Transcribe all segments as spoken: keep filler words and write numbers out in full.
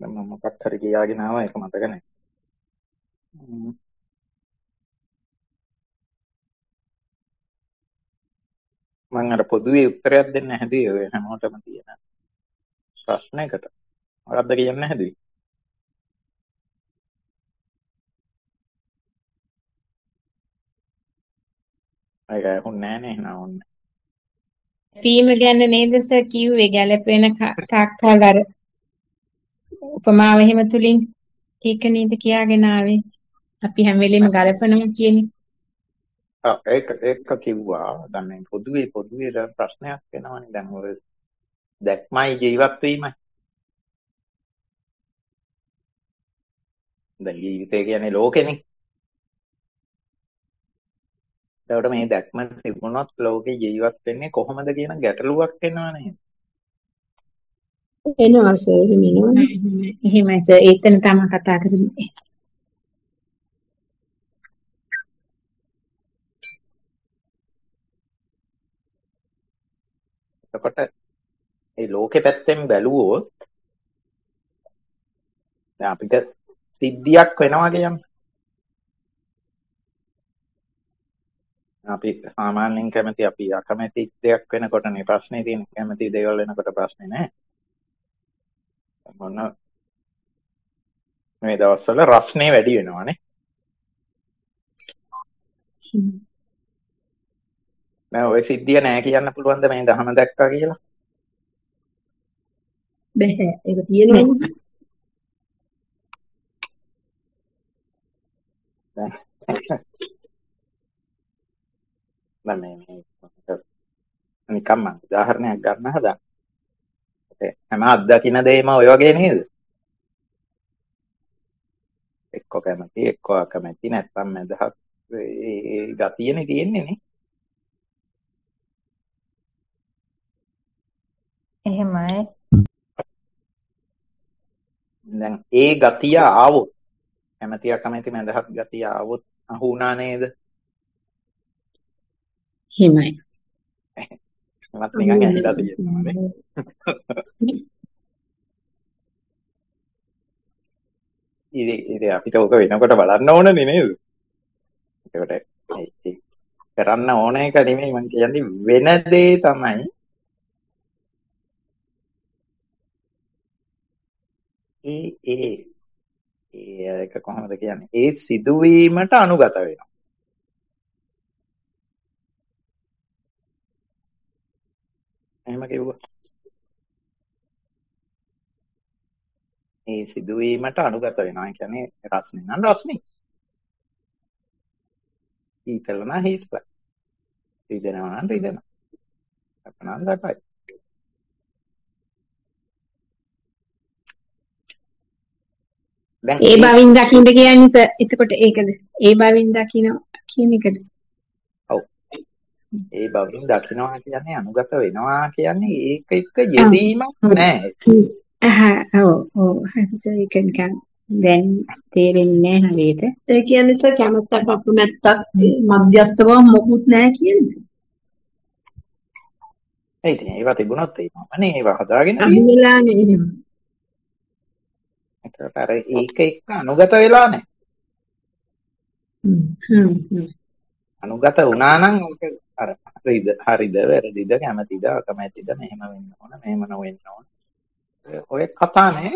මම මොකක් හරි කියාගෙන ආවා ඒක මතක නැහැ. මම අර පොදුවේ උත්තරයක් දෙන්න හැදුවේ ඔය හැමෝටම තියෙන ප්‍රශ්නයකට. මොකක්ද කියන්න හැදුවේ? ඒක හුන්නේ නැහැ නේ නෝන්න. පීම ගැන නේද සර් කිව්වේ ගැලපෙන තාක්කල් අර උපමාව එහෙම තුලින් ඒක නේද කියාගෙන ආවේ. අපි හැම වෙලෙම ගලපනවා කියන්නේ. ආ ඒක ඒක කිව්වා. දැන් මේ පොදුවේ පොදුවේ දැන් ප්‍රශ්නයක් වෙනවනේ. දැන් ඔය දැක්මයි ජීවත් වීමයි. දැන් ජීවිතය කියන්නේ ලෝකෙනේ. ඒකට මේ දැක්ම තිබුණොත් ලෝකේ ජීවත් වෙන්නේ කොහොමද කියන ගැටලුවක් එනවා නේද? එනවා සර් එහෙම එනවනේ. එහෙමයි සර් ඒතන තමයි කතා කරන්නේ. එතකොට ඒ ලෝකෙ පැත්තෙන් බැලුවොත් දැන් අපිට සිද්ධියක් වෙනවා කියන්නේ අපි සාමාන්‍යයෙන් කැමති අපි අකමැති දෙයක් වෙනකොටනේ ප්‍රශ්නේ තියෙන්නේ. කැමති දේවල් වෙනකොට ප්‍රශ්නේ නැහැ. මොන මේ දවස්වල රස්නේ වැඩි වෙනවානේ. දැන් ওই සිද්ධිය නෑ කියන්න පුළුවන්ද මේ දහම දැක්කා කියලා? බැහැ ඒක තියෙනවා. දැන් මේ මේ නිකම්ම උදාහරණයක් ගන්න හදා. හැම අත්දකින්න දෙයක්ම ඔය වගේ නේද? එක්ක කැමති එක්ක අකමැති නැත්නම් මැදහත් ඒ ගතියනේ තියෙන්නේ නේ. එහෙමයි. දැන් ඒ ගතිය ආවොත් කැමති අකමැති මැදහත් ගතිය ආවොත් අහු වුණා නේද? එහෙමයි. මත් නිකන් ඇහිලා තියෙනවා නේ. ඉතින් ඉතින් අපිට ඕක වෙනකොට බලන්න ඕනනේ නේද? ඒකට කරන්න ඕන එක නෙමෙයි මම කියන්නේ වෙන දේ තමයි ඒ ඒ ඒ ඒක කොහොමද කියන්නේ? ඒ සිදුවීමට අනුගත වෙනවා. එහෙම කිව්වා. ඒ සිදුවීමට අනුගත වෙනවා. ඒ කියන්නේ රස්නේ නම් රස්නේ. හීතල නම් හීතලයි. රිදෙනවා නම් රිදෙනවා. සැප නම් සැපයි. ඒ බවින් දකින්න කියන්නේ සර් එතකොට ඒකද? ඒ බවින් දකින්න කියන එකද? ඔව්. ඒ බවින් දකින්නවා කියන්නේ අනුගත වෙනවා කියන්නේ ඒක එක්ක යෙදීමක් නෑ. අහ ඔව් ඔව් හරි සර් ඒක නිකන් දැන් තේරෙන්නේ නැහැ හරියට. ඒ කියන්නේ සර් කැමැත්තක් අපමැත්තක් මධ්‍යස්ථව මොකුත් නැහැ කියන්නේ. ඒ ඉතින් ඒවා තිබුණොත් ඒවමනේ ඒවා හදාගෙන අහුවෙලානේ එහෙම. ඒකට අර ඒක එක්ක අනුගත වෙලා නැහැ. හ්ම් හ්ම්. අනුගත වුණා නම් ඕක අර හරිද හරිද වැරදිද කැමැතිද අකමැතිද මෙහෙම වෙන්න ඕන මෙහෙම නොවෙන්න ඕන. ඔය කතා නේ.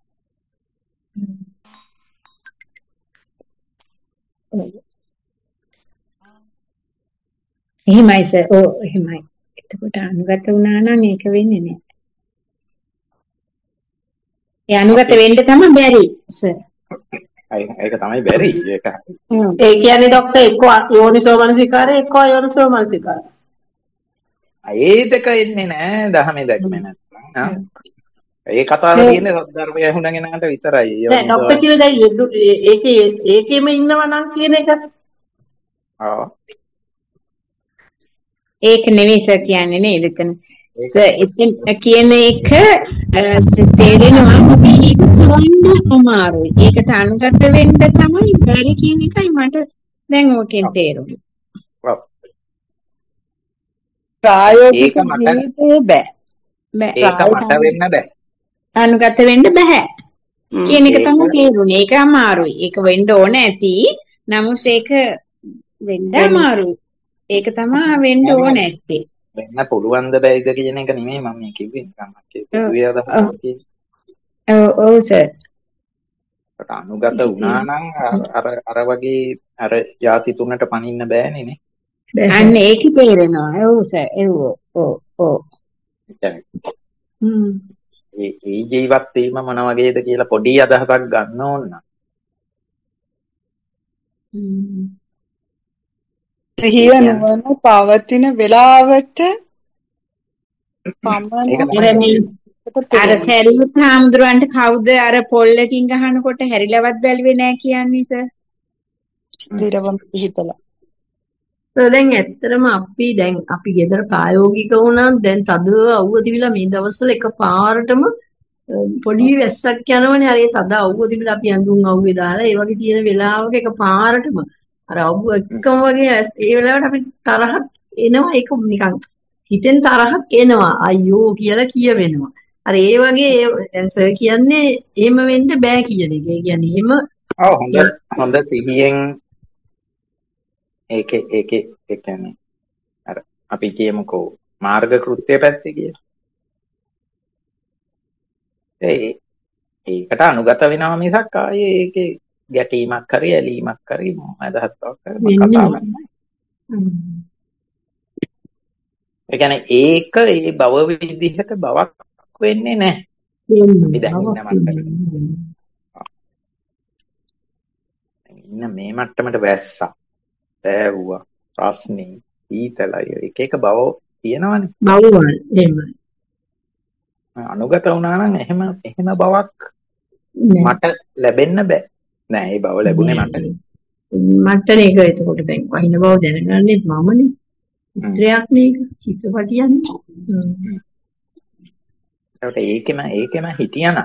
එහෙමයි සර්. ඔව් එහෙමයි. එතකොට අනුගත වුණා නම් ඒක වෙන්නේ නැහැ. ඒ අනුගත වෙන්න තමයි බැරි සර්. ඒක තමයි බැරි. ඒක. ඒ කියන්නේ ડોක්ටර් එක්ක යෝනිසෝ මනසිකාරය එක්ක අයෝනිසෝ මනසිකාරය. ඒ දෙක එන්නේ නැහැ දහමේ දැක්මේ නැත්නම්. ඒ කතාව තියෙන්නේ සද්ධර්මය ඇහුණගෙනාට විතරයි. නෑ ડોක්ටර් කිව්වේ දැන් ඒකේ ඒකෙම ඉන්නවා නම් කියන එක. ආ. ඒක නෙවෙයි සර් කියන්නේ නේද එතන. සර් ඉතින් කියන එක තේරෙනවා මේක කරන්න අමාරුයි. ඒකට අනුගත වෙන්න තමයි බැරි කියන එකයි මට දැන් ඕකෙන් තේරුනේ. ඔව්. ප්‍රායෝගික ජීවිතේ බෑ. බෑ. ඒක මට වෙන්න බෑ. අනුගත වෙන්න බෑ. කියන එක ඒක තමයි තේරුනේ. ඒක අමාරුයි. ඒක වෙන්න ඕන ඇති. නමුත් ඒක වෙන්න අමාරුයි. ඒක තමයි වෙන්න නෑ ඕන නෑ ඇත්තේ. වෙන්න පුළුවන්ද බැයිද කියන එක නෙමෙයි මම මේ කිව්වේ නිකන් මගේ පොදුවේ අදහසක් කියන්නේ. ඔව් ඔව් සර්. ඒකට අනුගත වුණා නම් අර අර වගේ අර ಜಾති තුනට පනින්න බෑනේ නේ. අන්න ඒක තේරෙනවා. ඔව් සර්. ඔව් ඔව් ඔව්. හ්ම්. ඒ ඒ ජීවත් වීම මොන වගේද කියලා පොඩි අදහසක් ගන්න ඕන නම්. හ්ම්. සිහිය නුවණ පවතින වෙලාවට පමණයි අර සැරියුත් හාමුදුරන්ට කවුද අර පොල්ලකින් ගහනකොට හැරිලවත් බැලුවේ නෑ කියන්නේ සර්. ස්ථිරවම පිහිටලා. දැන් ඇත්තටම අපි දැන් අපි ගෙදර ප්‍රායෝගික වුණා දැන් තද අවුව තිබිලා මේ දවස්වල එකපාරටම පොඩි වැස්සක් යනවනේ අර ඒ තද අවුව තිබිලා අපි අඳුන් අවුවේ දාලා ඒ වගේ තියෙන වෙලාවක එකපාරටම අර අවුව එක්කම වගේ ඒ වෙලාවට අපි තරහක් එනවා ඒක නිකන් හිතෙන් තරහක් එනවා අයියෝ කියලා කියවෙනවා අර ඒ වගේ දැන් සර් කියන්නේ එහෙම වෙන්න බෑ කියන එක. ඒ කියන්නේ එහෙම ඔව් හොඳ හොඳ සිහියෙන් ඒකේ ඒකේ ඒ කියන්නේ අර අපි කියමුකෝ මාර්ග කෘත්‍ය පැත්තේ කියලා. ඒ ඒකට අනුගත වෙනවා මිසක් ආයේ ඒකේ ගැටීමක් හරි ඇලීමක් හරි අදහස්වක් හරි කතාවක් නැහැ. ඒ කියන්නේ ඒක ඒ බව විදිහට බවක් වෙන්නේ නැහැ. අපි දැන් ඉන්න මට්ටමට. ඉන්න මේ මට්ටමට වැස්සා, පෑවුවා, රස්නේ, ඊතලය එක එක බව තියෙනවනේ. බවවල් එහෙමයි. අනුගත වුණා නම් එහෙම එහෙම බවක් මට ලැබෙන්න බෑ. නෑ ඒ බව ලැබුණේ මට. මටනේ ඒක එතකොට දැන් වහින බව දැනගන්නෙත් මමනේ. චිත්‍රයක් මේක චිත්‍රපටියන්නේ. ඒකට ඒකෙම ඒකෙම හිටියනම්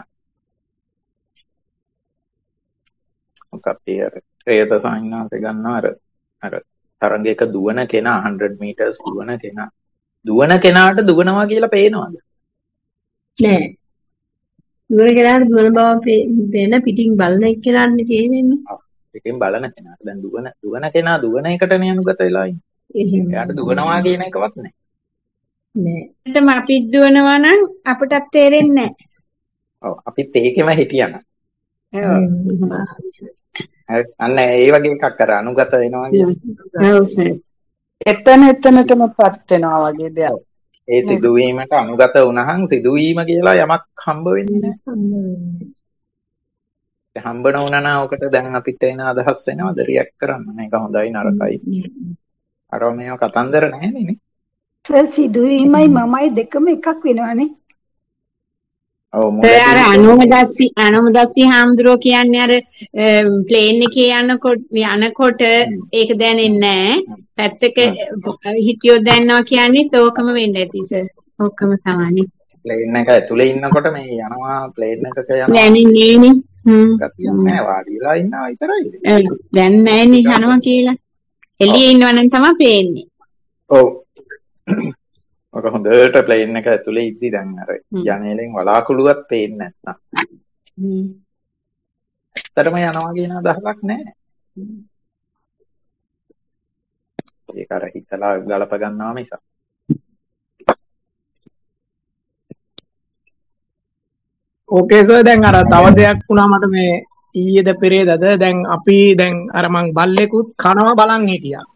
මොකක්ද අර ශ්‍රේත සාහිණාසේ ගන්නවා අර අර තරංගයක දුවන කෙනා hundred meters දුවන කෙනා දුවන කෙනාට දුවනවා කියලා පේනවද? නෑ. දුවන කෙනාට දුවන බව පේන පිටින් බලන එක්කෙනාන්නේ තේරෙන්නේ. ඔව්. පිටින් බලන කෙනාට දැන් දුවන දුවන කෙනා දුවන එකටනේ අනුගත වෙලා ඉන්නේ. එහෙම. එයාට දුවනවා කියන එකවත් නෑ. නෑ. ඒකටම අපි දුවනවා නම් අපටත් තේරෙන්නේ නෑ. ඔව් අපිත් ඒකෙම හිටියනම්. ඔව්. අන්න ඒ වගේ එකක් අර අනුගත වෙනවා කියන්නේ. ඔව් සර්. එතන එතනටමපත් වෙනවා වගේ දෙයක්. ඒ සිදුවීමට අනුගත වුණහන් සිදුවීම කියලා යමක් හම්බ වෙන්නේ නැහැ. හම්බ නොවුණා නම් ඔකට දැන් අපිට එන අදහස් වෙනවද රියැක්ට් කරන්න? මේක හොඳයි නරකයි. අර මේව කතන්දර නැහැනේ නේ. සිදුවීමයි මමයි දෙකම එකක් වෙනවනේ. ඔව් අර අනුමදස්සි අනුමදස්සි හාමුදුරුවෝ කියන්නේ අර ප්ලේන් එකේ යනකොට යනකොට ඒක දැනෙන්නේ නැහැ. පැත්තක හිටියොත් දැනනවා කියන්නේ තෝකම වෙන්න ඇති සර්. ඔක්කොම සමානයි. ප්ලේන් එක ඇතුලේ ඉන්නකොට මේ යනවා ප්ලේන් එකක යනවා. දැනෙන්නේ නේ. හ්ම්. ගතියක් නැහැ වාඩිලා ඉන්නවා විතරයි. දැන් නැහැ නේ යනවා කියලා. එළියේ ඉන්නවා නම් තමයි පේන්නේ. ඔව්. ඔක හොඳට ප්ලේන් එක ඇතුලේ ඉද්දි දැන් අර යන්නේලෙන් වලාකුළුවක් පේන්නේ නැත්නම්. හ්ම්. ඇත්තටම යනවා කියන අදහසක් නැහැ. ඒක අර හිතලා ගලප ගන්නවා මිසක්. ඕකේ සර් දැන් අර තව දෙයක් වුණා මට මේ ඊයේද පෙරේදද දැන් අපි දැන් අර මං බල්ලෙකුත් කනවා බලන් හිටියා.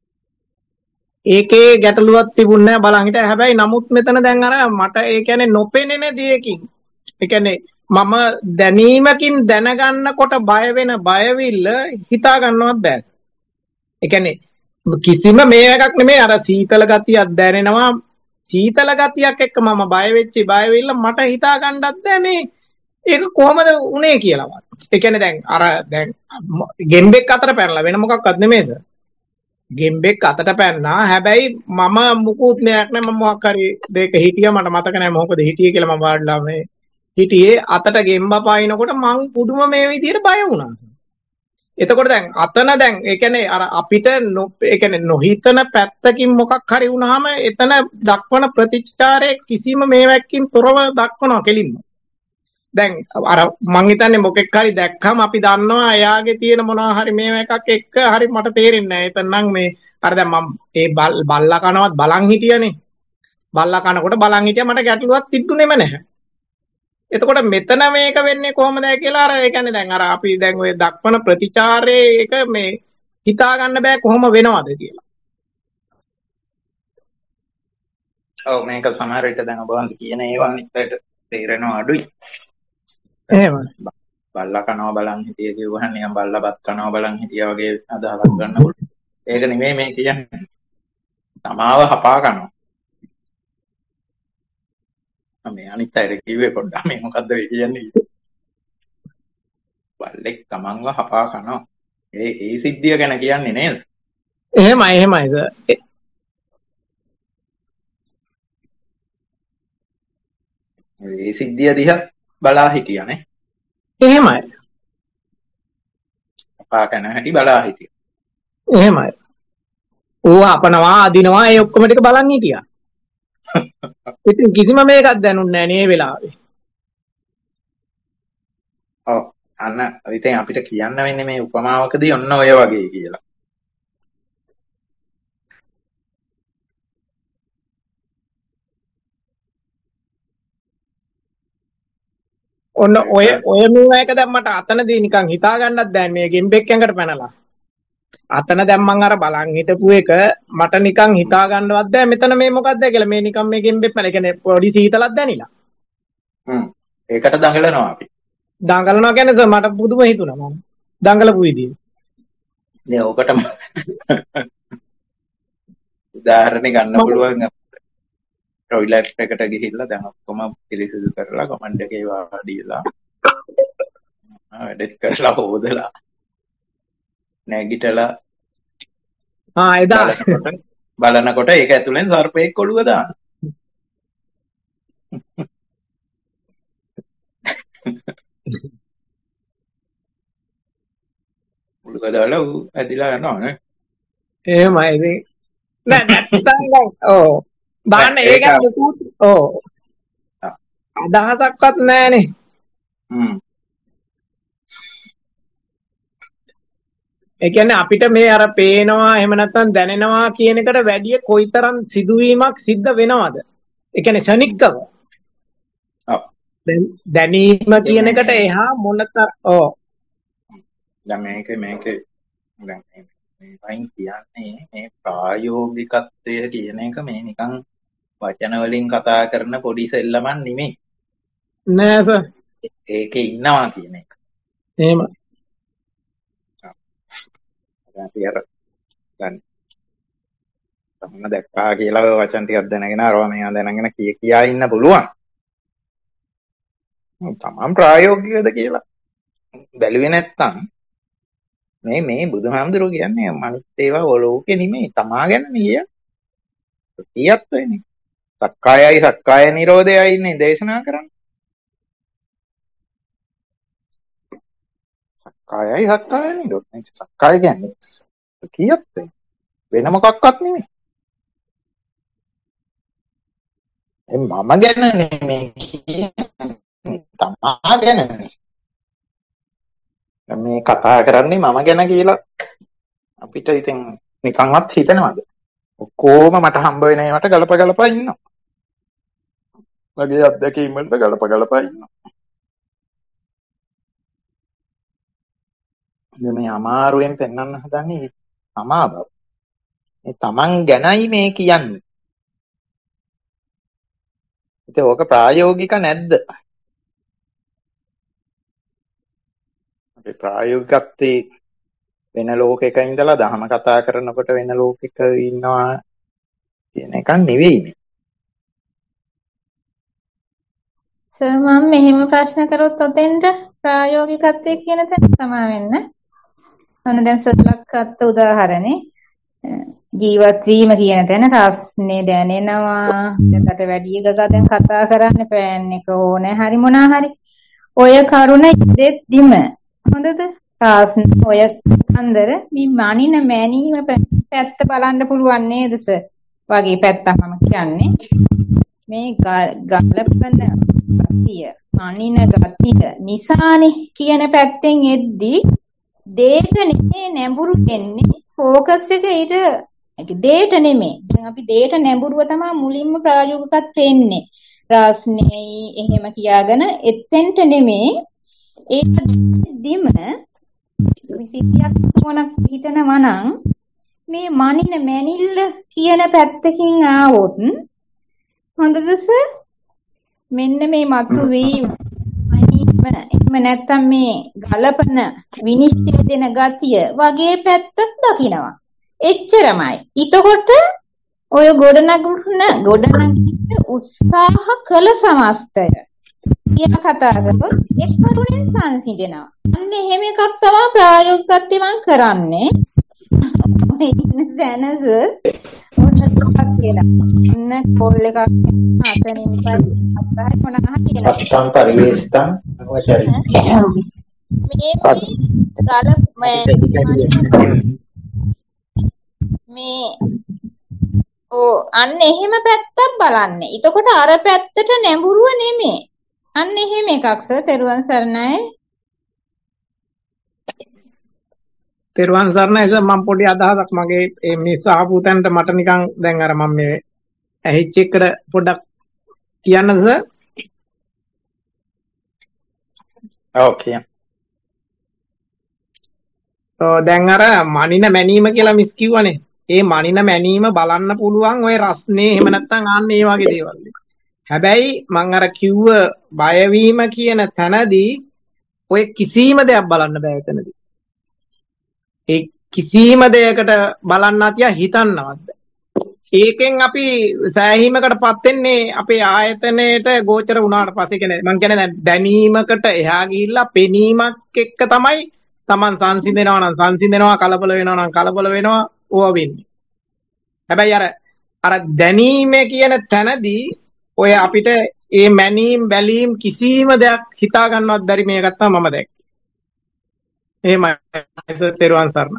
ඒකේ ගැටලුවක් තිබුණේ නැහැ බලන් හිටියා. හැබැයි නමුත් මෙතන දැන් අර මට ඒ කියන්නේ නොපෙනෙන දෙයකින් ඒ කියන්නේ මම දැනීමකින් දැනගන්නකොට බය වෙන බයවිල්ල හිතා ගන්නවත් බෑ. ඒ කියන්නේ කිසිම මේ එකක් නෙමෙයි අර සීතල ගතියක් දැනෙනවා සීතල ගතියක් එක්ක මම බය වෙච්චි බය වෙilla මට හිතා ගන්නත් බෑ මේ ඒක කොහමද උනේ කියලාවත්. ඒ කියන්නේ දැන් අර දැන් ගෙම්බෙක් අතට පැනලා වෙන මොකක්වත් නෙමෙයි සර්. ගෙම්බෙක් අතට පැන්නා හැබැයි මම මුකුත් නෑක් නෑ මම මොකක් හරි දෙක හිටියා මට මතක නෑ මොකද හිටියේ කියලා මම වාඩිලා මේ හිටියේ අතට ගෙම්බා පායිනකොට මං පුදුම මේ විදියට බය වුණා. එතකොට දැන් අතන දැන් ඒ කියන්නේ අර අපිට ඒ කියන්නේ නොහිතන පැත්තකින් මොකක් හරි වුණාම එතන දක්වන ප්‍රතිචාරයේ කිසිම මේවැක්කින් තොරව දක්වනවා කෙලින්ම. දැන් අර මං හිතන්නේ මොකෙක් හරි දැක්කම අපි දන්නවා එයාගේ තියෙන මොනවා හරි මේව එකක් එක්ක හරි මට තේරෙන්නේ නැහැ. එතන නම් මේ අර දැන් මම ඒ බල්ලා කනවත් බලන් හිටියනේ. බල්ලා කනකොට බලන් හිටියා මට ගැටලුවක් තිබුණේම නැහැ. එතකොට මෙතන මේක වෙන්නේ කොහොමද කියලා අර ඒ කියන්නේ දැන් අර අපි දැන් ඔය දක්වන ප්‍රතිචාරයේ එක මේ හිතා ගන්න බෑ කොහොම වෙනවද කියලා. ඔව් මේක සමහර විට දැන් ඔබ වහන්සේ කියන ඒවා නිතරට තේරෙනවා අඩුයි. එහෙමයි. බල්ලා කනවා බලන් හිටිය කිව්වහම නිකන් බල්ලා බත් කනවා බලන් හිටියා වගේ අදහසක් ගන්න පුළුවන්. ඒක නෙමෙයි මේ කියන්නේ. තමාව හපා කනවා. මේ අනිත් අයට කිව්වේ පොඩ්ඩක් මේ මොකද්ද වෙ කියන්නේ. බල්ලෙක් තමන්ව හපා කනවා. ඒ ඒ සිද්ධිය ගැන කියන්නේ නේද? එහෙමයි එහෙමයි සර්. ඒ සිද්ධිය දිහා බලා හිටියානේ. එහෙමයි. හපා කන හැටි බලා හිටියා. එහෙමයි. ඌ අපනවා අදිනවා ඒ ඔක්කොම ටික බලන් හිටියා. ඉතින් කිසිම මේකක් දැනුන්නේ නැහැ නේ වෙලාවේ. ඔව් අන්න ඉතින් අපිට කියන්න වෙන්නේ මේ උපමාවකදී ඔන්න ඔය වගේ කියලා. ඔන්න ඔය ඔය මේක දැන් මට අතනදී නිකන් හිතා ගන්නත් දැන් මේ ගෙම්බෙක් ඇඟට පැනලා. අතන දැන් මං අර බලන් හිටපු එක මට නිකන් හිතා ගන්නවත් බෑ මෙතන මේ මොකක්ද කියලා. මේ නිකන් මේ ගෙම්බෙක් පැන. ඒ කියන්නේ පොඩි සීතලක් දැනිලා. හ්ම් ඒකට දඟලනවා අපි. දඟලනවා කියන්නේ මට පුදුම හිතුණා මම. දඟලපු විදිය. නේ ඔකටම උදාහරණයක් ගන්න පුළුවන්. ටොයිලට් එකට ගිහිල්ලා දැන් ඔක්කොම පිරිසිදු කරලා කමෙන්ට් එකේ වාඩිලා වැඩත් කරලා හොදලා නැගිටලා ආ එදා බලනකොට බලනකොට ඒක ඇතුලෙන් සර්පෙක් ඔළුව දාන. ඔළුව දාලා ඌ ඇදිලා යනවා නේ. එහෙමයි ඉතින් නෑ නැත්තම් ඔව් දාන්න ඒක මුකුත් ඔව් අදහසක්වත් නෑනේ. හ්ම් ඒ කියන්නේ අපිට මේ අර පේනවා එහෙම නැත්නම් දැනෙනවා කියන එකට වැඩිය කොයිතරම් සිදුවීමක් සිද්ධ වෙනවද? ඒ කියන්නේ ශනිකව. ඔව්. දැනීම කියන එකට එහා මොනතර ඔව්. දැන් මේක මේක දැන් මේ වයින් කියන්නේ මේ ප්‍රායෝගිකත්වය කියන එක මේ නිකන් වචන වලින් කතා කරන පොඩි සෙල්ලමක් නෙමෙයි. නෑ සර්. ඒකේ ඉන්නවා කියන එක. එහෙමයි. අපි අර දැන් තමන්න දැක්කා කියලා ඔය වචන ටිකක් දැනගෙන අරවා මේවා දැනගෙන කිය කියා ඉන්න පුළුවන්. තමන් ප්‍රායෝගිකද කියලා බැලුවේ නැත්තම් මේ මේ බුදුහාමුදුරුවෝ කියන්නේ මනිත් ඒවා ඔලෝකේ නෙමෙයි තමා ගැන නේ කියත් වෙන්නේ. සක්කායයි සක්කාය නිරෝධයයි ඉන්නේ දේශනා කරන්නේ. සක්කායයි සක්කාය නිරෝධය. සක්කාය කියන්නේ කියත් වෙන මොකක්වත් නෙමෙයි. ඒ මම ගැන නෙමෙයි කියන්නේ තමා ගැන නෙමෙයි. මේ කතා කරන්නේ මම ගැන කියලා අපිට ඉතින් නිකන්වත් හිතනවද? ඔක්කොම මට හම්බ වෙන ඒවාට ගලප ගලපා ඉන්නවා. මගේ අත්දැකීම් වලට ගලප ගලපා ඉන්නවා. මේ අමාරුවෙන් පෙන්වන්න හදන්නේ තමා බව. මේ තමන් ගැනයි මේ කියන්නේ. ඉතින් ඕක ප්‍රායෝගික නැද්ද? අපි ප්‍රායෝගිකත්වයේ වෙන ලෝකයක ඉඳලා දහම කතා කරනකොට වෙන ලෝකයක ඉන්නවා කියන එක නෙවෙයි මේ. සර් මම මෙහෙම ප්‍රශ්න කරොත් ඔතෙන්ට ප්‍රායෝගිකත්වයේ කියන තැන සමා වෙන්න. ඔන්න දැන් සරලක්කත් උදාහරණේ ජීවත් වීම කියන තැන රස්නේ දැනෙනවා. දැන්කට වැඩි එකක දැන් කතා කරන්න පෑන් එක ඕනේ. හරි මොනා හරි. ඔය කරුණ ඉදෙද්දිම හොඳද? රස්න ඔය කන්දර මේ මනින මැනීම පැත්ත බලන්න පුළුවන් නේද සර්? වගේ පැත්තක් මම කියන්නේ. මේ ගලපන ගතිය මනින ගතිය නිසානේ කියන පැත්තෙන් එද්දි දේට නෙමේ නැඹුරු වෙන්නේ ફોකස් එක ඊට දේට නෙමේ. දැන් අපි දේට නැඹුරුව තමයි මුලින්ම ප්‍රායෝගිකත් වෙන්නේ. රාස්නේයි එහෙම කියාගෙන එතෙන්ට නෙමේ ඒක දිම විසිතියක් මොනක් හිතනවා නම් මේ මනින මැනිල්ල කියන පැත්තකින් ආවොත් හොඳද සර්? මෙන්න මේ මතු වීම මනීම එහෙම නැත්තම් මේ ගලපන විනිශ්චය දෙන ගතිය වගේ පැත්තක් දකිනවා. එච්චරමයි. ඊටකොට ඔය ගොඩනගන ගොඩනගන උත්සාහ කළ සමස්තය කියලා කතා කරොත් ඒ කරුණෙන් සංසිඳෙනවා. අන්න එහෙම එකක් තමයි ප්‍රායෝගිකත්වයෙන් මම කරන්නේ. ඔය ඉන්න දැනස මොනක්ද කියලා. අන්න කෝල් එකක් හතනින් පස්සේ අපහාර මොනවා කියනවා. අත්තම් පරිවේෂිතම් අවශ්‍යයි. මේ ගල මේ ඕ අන්න එහෙම පැත්තක් බලන්නේ. එතකොට අර පැත්තට නැඹුරුව නෙමෙයි. අන්න එහෙම එකක් සර්. තෙරුවන් සරණයි. තෙරුවන් සරණයි සර්. මම පොඩි අදහසක් මගේ මේ සාහපු තැනට මට නිකන් දැන් අර මම මේ ඇහිච් එකට පොඩ්ඩක් කියන්නද සර්? ඔව් කියන්න. ඔව් දැන් අර මනින මැනීම කියලා මිස් කිව්වනේ. ඒ මනින මැනීම බලන්න පුළුවන් ඔය රස්නේ එහෙම නැත්නම් ආන්න ඒ වගේ දේවල්. හැබැයි මම අර කිව්ව බයවීම කියන තැනදී ඔය කිසිම දෙයක් බලන්න බෑ එතනදී. ඒ කිසිම දෙයකට බලන්න තියා හිතන්නවත් බෑ. ඒකෙන් අපි සෑහීමකටපත් වෙන්නේ අපේ ආයතනයේට ගෝචර වුණාට පස්සේ කියන්නේ මම කියන්නේ දැන් දැනීමකට එහා ගිහිල්ලා පෙනීමක් එක්ක තමයි Taman සංසිඳෙනවා නම් සංසිඳෙනවා කලබල වෙනවා නම් කලබල වෙනවා ඕවා වෙන්නේ. හැබැයි අර අර දැනීමේ කියන තැනදී ඔය අපිට මේ මැනීම් බැලීම් කිසිම දෙයක් හිතා ගන්නවත් බැරි මේකක් තමයි මම දැක්කේ. එහෙමයි සර්. තෙරුවන් සරණයි.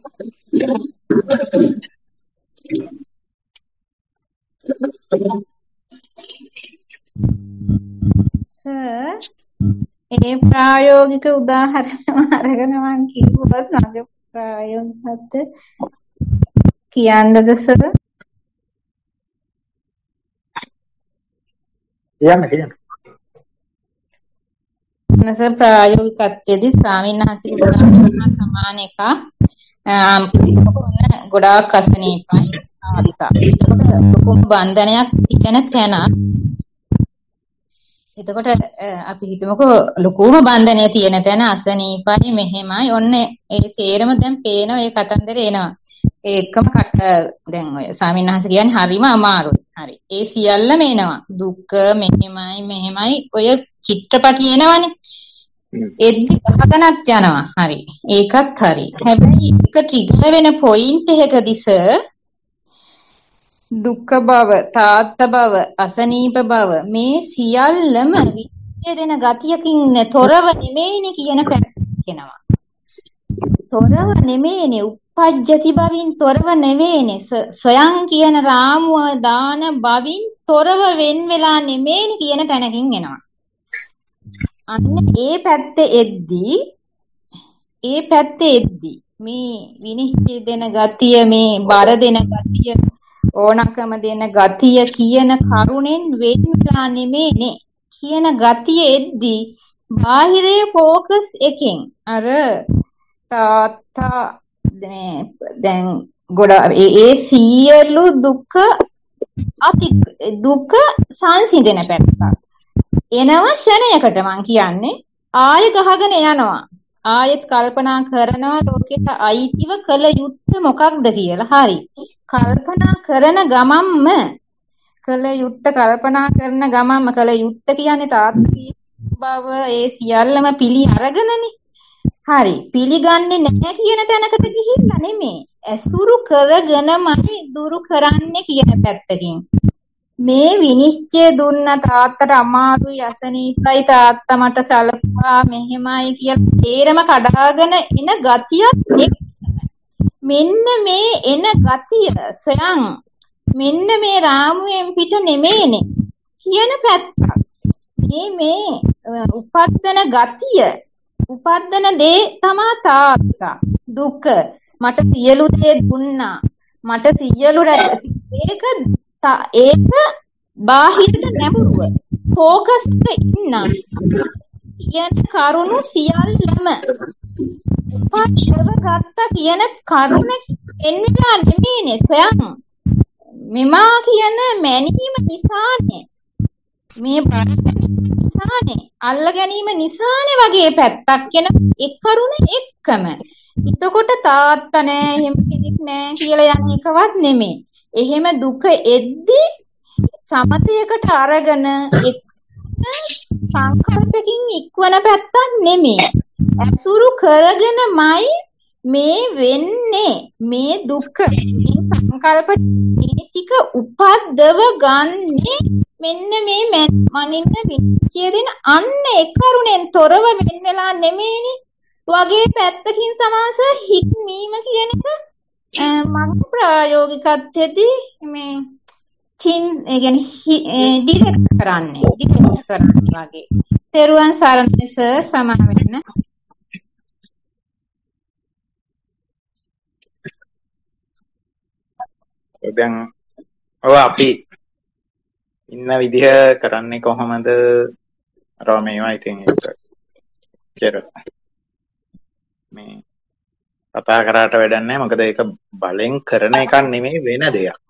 සර් ඒ ප්‍රායෝගික උදාහරණ අරගෙන මම කිව්වොත් මගේ ප්‍රායෝගිකත්වය කියන්නද සර්? කියන්න කියන්න. නස ප්‍රායෝගිකත්වයේදී ස්වාමීන් වහන්සේ උදාහරණ සමාන එක ගොඩාක් අසනීපයි ආත්තා. ඒකට ලොකු බන්ධනයක් තියෙන තැන. එතකොට අපි හිතමුකෝ ලොකුම බන්ධනය තියෙන තැන අසනීපයි මෙහෙමයි. ඔන්න ඒ සේරම දැන් පේනවා ඒ කතන්දරේ එනවා. ඒකම කට දැන් ඔය ස්වාමීන් කියන්නේ හරිම අමාරුයි. හරි. ඒ සියල්ලම එනවා. දුක මෙහෙමයි මෙහෙමයි ඔය චිත්‍රපටි එනවනේ. එද්දි ගහගෙනත් යනවා. හරි. ඒකත් හරි. හැබැයි එක ට්‍රිගර් වෙන පොයින්ට් එකකදී සර් දුක්ඛ බව, තාත්ත බව, අසනීප බව මේ සියල්ලම විද්‍ය දෙන ගතියකින් තොරව නෙමෙයිනේ කියන පැත්තෙනවා. තොරව නෙමෙයිනේ උපජ්ජති බවින් තොරව නෙවෙයිනේ සොයන් කියන රාමුව දාන බවින් තොරව වෙන් වෙලා නෙමෙයිනේ කියන තැනකින් එනවා. අන්න ඒ පැත්තේ එද්දී ඒ පැත්තේ එද්දී මේ විනිශ්චය දෙන ගතිය මේ බර දෙන ගතිය ඕනකම දෙන ගතිය කියන කරුණෙන් වෙන් වෙලා නෙමෙයිනේ කියන ගතිය එද්දී බාහිරේ ફોකස් එකෙන් අර තාත්තා දැන් ගොඩ ඒ සියලු දුක අති දුක සංසිඳන පැත්තක් එනවා ෂණයකට මං කියන්නේ ආය ගහගෙන යනවා ආයෙත් කල්පනා කරනවා ලෝකෙට අයිතිව කළ යුත්තේ මොකක්ද කියලා. හරි. කල්පනා කරන ගමම්ම කළ යුත්තේ කල්පනා කරන ගමම්ම කළ යුත්තේ කියන්නේ තාත්තා බව ඒ සියල්ලම පිළි අරගෙනනේ. හරි. පිළිගන්නේ නැහැ කියන තැනකට ගිහිල්ලා නෙමෙයි. ඇසුරු කරගෙනමයි දුරු කරන්නේ කියන පැත්තකින්. මේ විනිශ්චය දුන්න තාත්තට අමාරුයි අසනීපයි තාත්තා මට සලකුවා මෙහෙමයි කියලා තේරම කඩාගෙන එන ගතියක් මෙන්න මේ එන ගතිය සොයන් මෙන්න මේ රාමුවෙන් පිට නෙමෙයිනේ කියන පැත්තක්. මේ මේ උපද්දන ගතිය උපද්දන දේ තමා තාත්තා දුක මට සියලු දේ දුන්නා මට සියලු රැක ඒක ඒක බාහිරට නැඹුරුව ફોකස් එක ඉන්නා කියන කරුණු සියල්ලම උපද්දව ගත්ත කියන කරුණ එන්නවා නෙමෙයිනේ සොයන් මෙමා කියන මැනීම නිසානේ මේ නිසානේ අල්ල ගැනීම නිසානේ වගේ පැත්තක් කියන එක් කරුණ එක්කම. එතකොට තාත්තා නෑ එහෙම කෙනෙක් නෑ කියලා යන එකවත් නෙමෙයි. එහෙම දුක එද්දි සමතයකට අරගෙන එක් සංකල්පකින් ඉක්වන පැත්තක් නෙමෙයි. අසුරු කරගෙනමයි මේ වෙන්නේ මේ දුක මේ සංකල්ප ටික උපද්දව ගන්නේ මෙන්න මේ මනින්න විචය දෙන අන්න ඒ කරුණෙන් තොරව වෙන් වෙලා නෙමෙයිනි වගේ පැත්තකින් සමාස හික්මීම කියන එක මම ප්‍රායෝගිකත්වයේදී මේ චින් ඒ කියන්නේ ඩිරෙක්ට් කරන්නේ ඩිරෙක්ට් කරන්නේ වගේ තෙරුවන් සරණයි සර් සමා වෙන්න. දැන් ඔය අපි ඉන්න විදිහ කරන්නේ කොහොමද? අර මේවා ඉතින් ඒක කියලා මේ කතා කරාට වැඩක් නැහැ. මොකද ඒක බලෙන් කරන එකක් නෙමෙයි වෙන දෙයක්.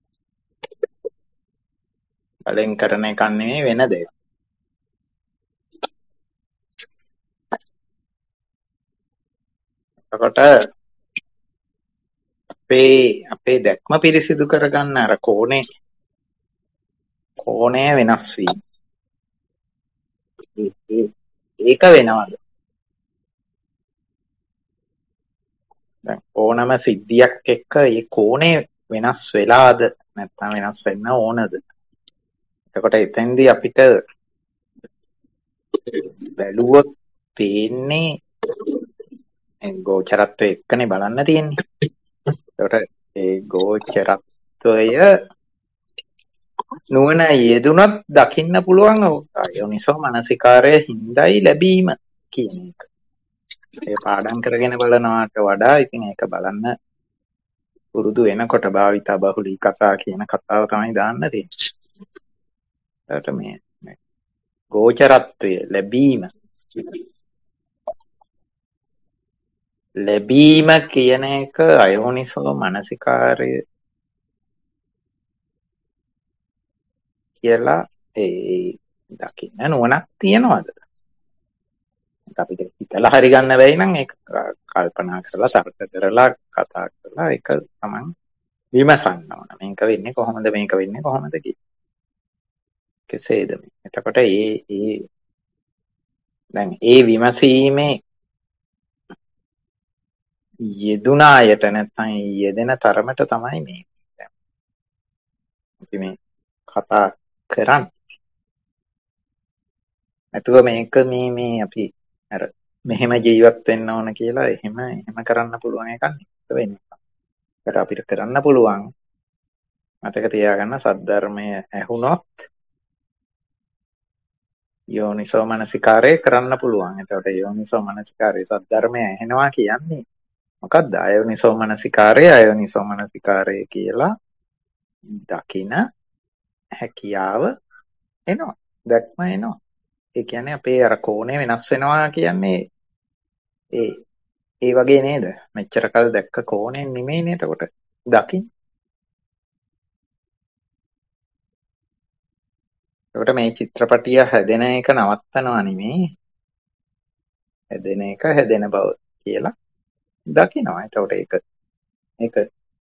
බලෙන් කරන එකක් නෙමෙයි වෙන දෙයක්. එතකොට අපේ අපේ දැක්ම පිරිසිදු කරගන්න අර කෝණේ කෝණය වෙනස් වීම. ඒක වෙනවද? දැන් ඕනම සිද්ධියක් එක්ක ඒ කෝණේ වෙනස් වෙලාද නැත්නම් වෙනස් වෙන්න ඕනද? එතකොට එතෙන්දී අපිට බැලුවොත් පේන්නේ ගෝචරත්වය එක්කනේ බලන්න තියෙන්නේ. එතකොට ඒ ගෝචරත්වය නුවණ යෙදුනත් දකින්න පුළුවන් යෝනිසෝ මනසිකාරය හිඳයි ලැබීම කියන එක. ඒ පාඩම් කරගෙන බලනවාට වඩා ඉතින් ඒක බලන්න පුරුදු වෙනකොට භාවිතා බහුලී කතා කියන කතාව තමයි දාන්න තියෙන්නේ. ඒකට මේ ගෝචරත්වය ලැබීම ලැබීම කියන එක අයෝනිසෝ මනසිකාරය කියලා ඒ දකින්න නුවණක් තියනවාද? අපිට හිතලා හරි ගන්න බැරි නම් ඒක කල්පනා කරලා තර්ක කරලා කතා කරලා ඒක තමයි විමසන්න ඕන. මේක වෙන්නේ කොහොමද මේක වෙන්නේ කොහොමද කියලා. කෙසේද මේ? එතකොට ඒ ඒ දැන් ඒ විමසීමේ යෙදුනායට නැත්නම් යෙදෙන තරමට තමයි මේ දැන් අපි මේ කතා කරන්නේ. නැතුව මේක මේ මේ අපි අර මෙහෙම ජීවත් වෙන්න ඕන කියලා එහෙම එහෙම කරන්න පුළුවන් එකක් නෙවෙයි වෙන්නේ. ඒකට අපිට කරන්න පුළුවන් මතක තියාගන්න සද්ධර්මය ඇහුනොත් යෝනිසෝ මනසිකාරය කරන්න පුළුවන්. එතකොට යෝනිසෝ මනසිකාරය සද්ධර්මය ඇහෙනවා කියන්නේ මොකක්ද? අයෝනිසෝ මනසිකාරය අයෝනිසෝ මනසිකාරය කියලා දකින හැකියාව එනවා. දැක්ම එනවා. ඒ කියන්නේ අපේ අර කෝණය වෙනස් වෙනවා කියන්නේ ඒ ඒ වගේ නේද? මෙච්චර කල් දැක්ක කෝණයෙන් නෙමෙයිනේ එතකොට දකින්න. එතකොට මේ චිත්‍රපටිය හැදෙන එක නවත්තනවා නෙමෙයි. හැදෙන එක හැදෙන බව කියලා දකිනවා. එතකොට ඒක ඒක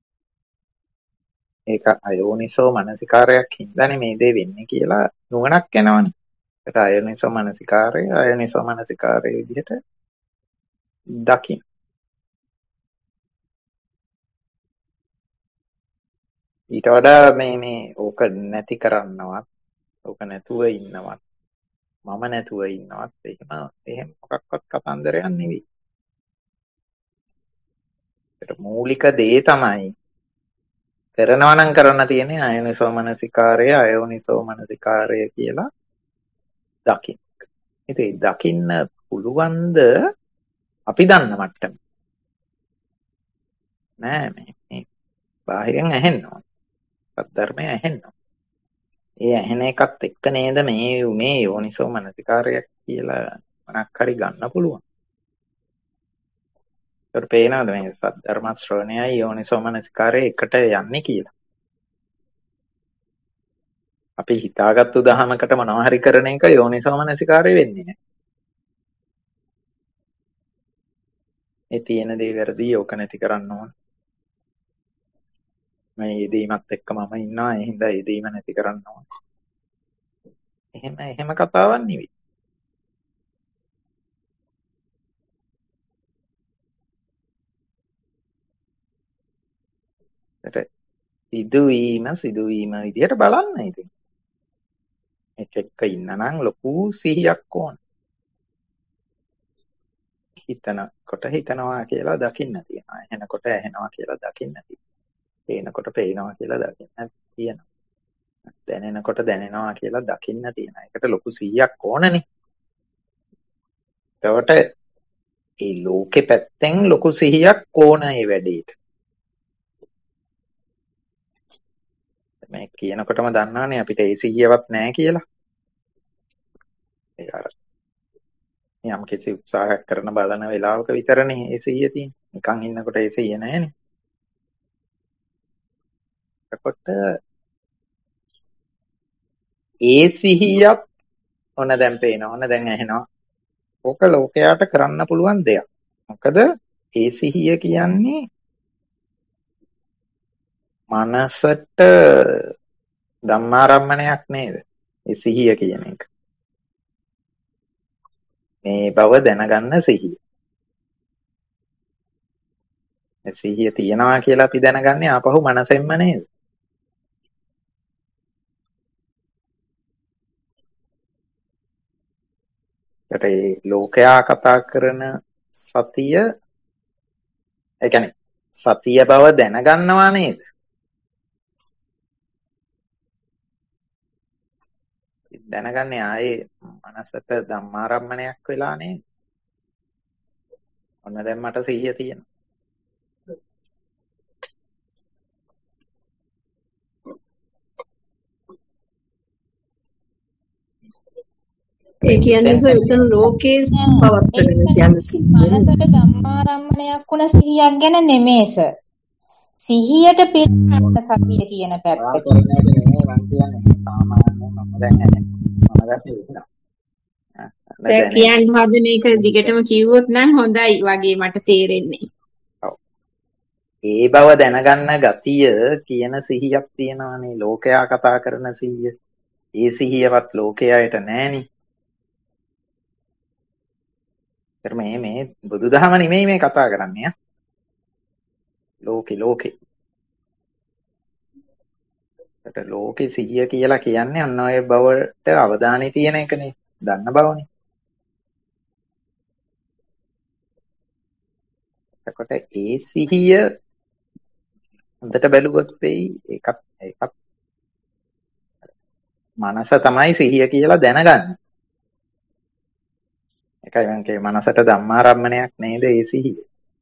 ඒක අයෝනිසෝ මනසිකාරයක් හින්දානේ මේ දේ වෙන්නේ කියලා නුවණක් එනවනේ. ඒක අයෝනිසෝ මනසිකාරය අයෝනිසෝ මනසිකාරය විදිහට දකින්න. ඊට වඩා මේ මේ ඕක නැති කරන්නවත් ඕක නැතුව ඉන්නවත් මම නැතුව ඉන්නවත් එහෙම එහෙම මොකක්වත් කතන්දරයක් නෙවෙයි. ඒක මූලික දේ තමයි කරනවා නම් කරන්න තියෙන්නේ අයෝනිසෝ මනසිකාරය අයෝනිසෝ මනසිකාරය කියලා දකින්න. ඉතින් දකින්න පුළුවන්ද අපි දන්න මට්ටම? නෑ මේ මේ බාහිරෙන් ඇහෙනවා. සද්ධර්මය ඇහෙනවා. ඒ ඇහෙන එකත් එක්ක නේද මේ උනේ යෝනිසෝ මනසිකාරයක් කියලා මොනක් හරි ගන්න පුළුවන්. ඒකට පේනවද මේ සද්ධර්ම ශ්‍රවණයයි යෝනිසෝ මනසිකාරය එකට යන්නේ කියලා? අපි හිතාගත්තු දහමකට මොනවා හරි කරන එක යෝනිසෝ මනසිකාරය වෙන්නේ නැහැ. ඒ තියෙන දේ වැරදි, ඕක නැති කරන්න ඕන. මේ යෙදීමත් එක්ක මම ඉන්නවා, ඒ හින්දා යෙදීම නැති කරන්න ඕන. එහෙම එහෙම කතාවක් නෙවෙයි. ඒකට සිදුවීම සිදුවීම විදියට බලන්න ඉතින්. එක එක ඉන්නනම් ලොකු සිහියක් ඕන. හිතනකොට හිතනවා කියලා දකින්න තියෙනවා. ඇහෙනකොට ඇහෙනවා කියලා දකින්න තියෙනවා. පේනකොට පේනවා කියලා දකින්න තියෙනවා. දැනෙනකොට දැනෙනවා කියලා දකින්න තියෙනවා. ඒකට ලොකු සිහියක් ඕනනේ. එතකොට ඒ ලෝකෙ පැත්තෙන් ලොකු සිහියක් ඕන ඒ වැඩේට. මේ කියනකොටම දන්නවනේ අපිට ඒ සිහියවත් නැහැ කියලා. ඒ අර යම් කිසි උත්සාහයක් කරන බලන වෙලාවක විතරනේ ඒ සිහිය තියෙන්නේ. නිකන් ඉන්නකොට ඒ සිහිය නැහැනේ. එතකොට ඒ සිහියක් ඔන්න දැන් පේනවා, ඔන්න දැන් ඇහෙනවා. ඕක ලෝකයට කරන්න පුළුවන් දෙයක්. මොකද ඒ සිහිය කියන්නේ මනසට ධම්මාරම්මණයක් නේද? ඒ සිහිය කියන එක. මේ බව දැනගන්න සිහිය. මේ සිහිය තියනවා කියලා අපි දැනගන්නේ ආපහු මනසෙන්ම නේද? ඒ ලෝකයා කතා කරන සතිය, ඒ කියන්නේ සතිය බව දැනගන්නවා නේද? දැනගන්නේ ආයේ මනසට ධම්මාරම්මණයක් වෙලා නේද? ඔන්න දැන් මට සිහිය තියෙනවා. ඒ කියන්නේ එතන ලෝකේ පවත්තන සියල්ල මනසට ධම්මාරම්මණයක් වුණ සිහියක් ගැන නෙමේ සර්. සිහියට පිළිගන්න සතිය කියන පැත්ත. සර් කියන්න හදන එක දිගටම කිව්වොත් නම් හොඳයි වගේ මට තේරෙන්නේ. ඔව්. ඒ බව දැනගන්න ගතිය කියන සිහියක් තියෙනවානේ ලෝකයා කතා කරන සිහිය. ඒ සිහියවත් ලෝකයාට නැහෙනේ. ඒත් මේ මේ බුදුදහම නෙමෙයි මේ කතා කරන්නේ ආ. ලෝකේ ලෝකේ. ඒකට ලෝකේ සිහිය කියලා කියන්නේ අන්න ඔය බවට අවධානය තියෙන එකනේ. දන්න බවනේ. එතකොට ඒ සිහිය හොඳට බැලුවොත් වෙයි ඒකත් ඒකත් මනස තමයි සිහිය කියලා දැනගන්නේ. ඒකයි මම කියේ මනසට ධම්මාරම්මණයක් නේද ඒ සිහිය.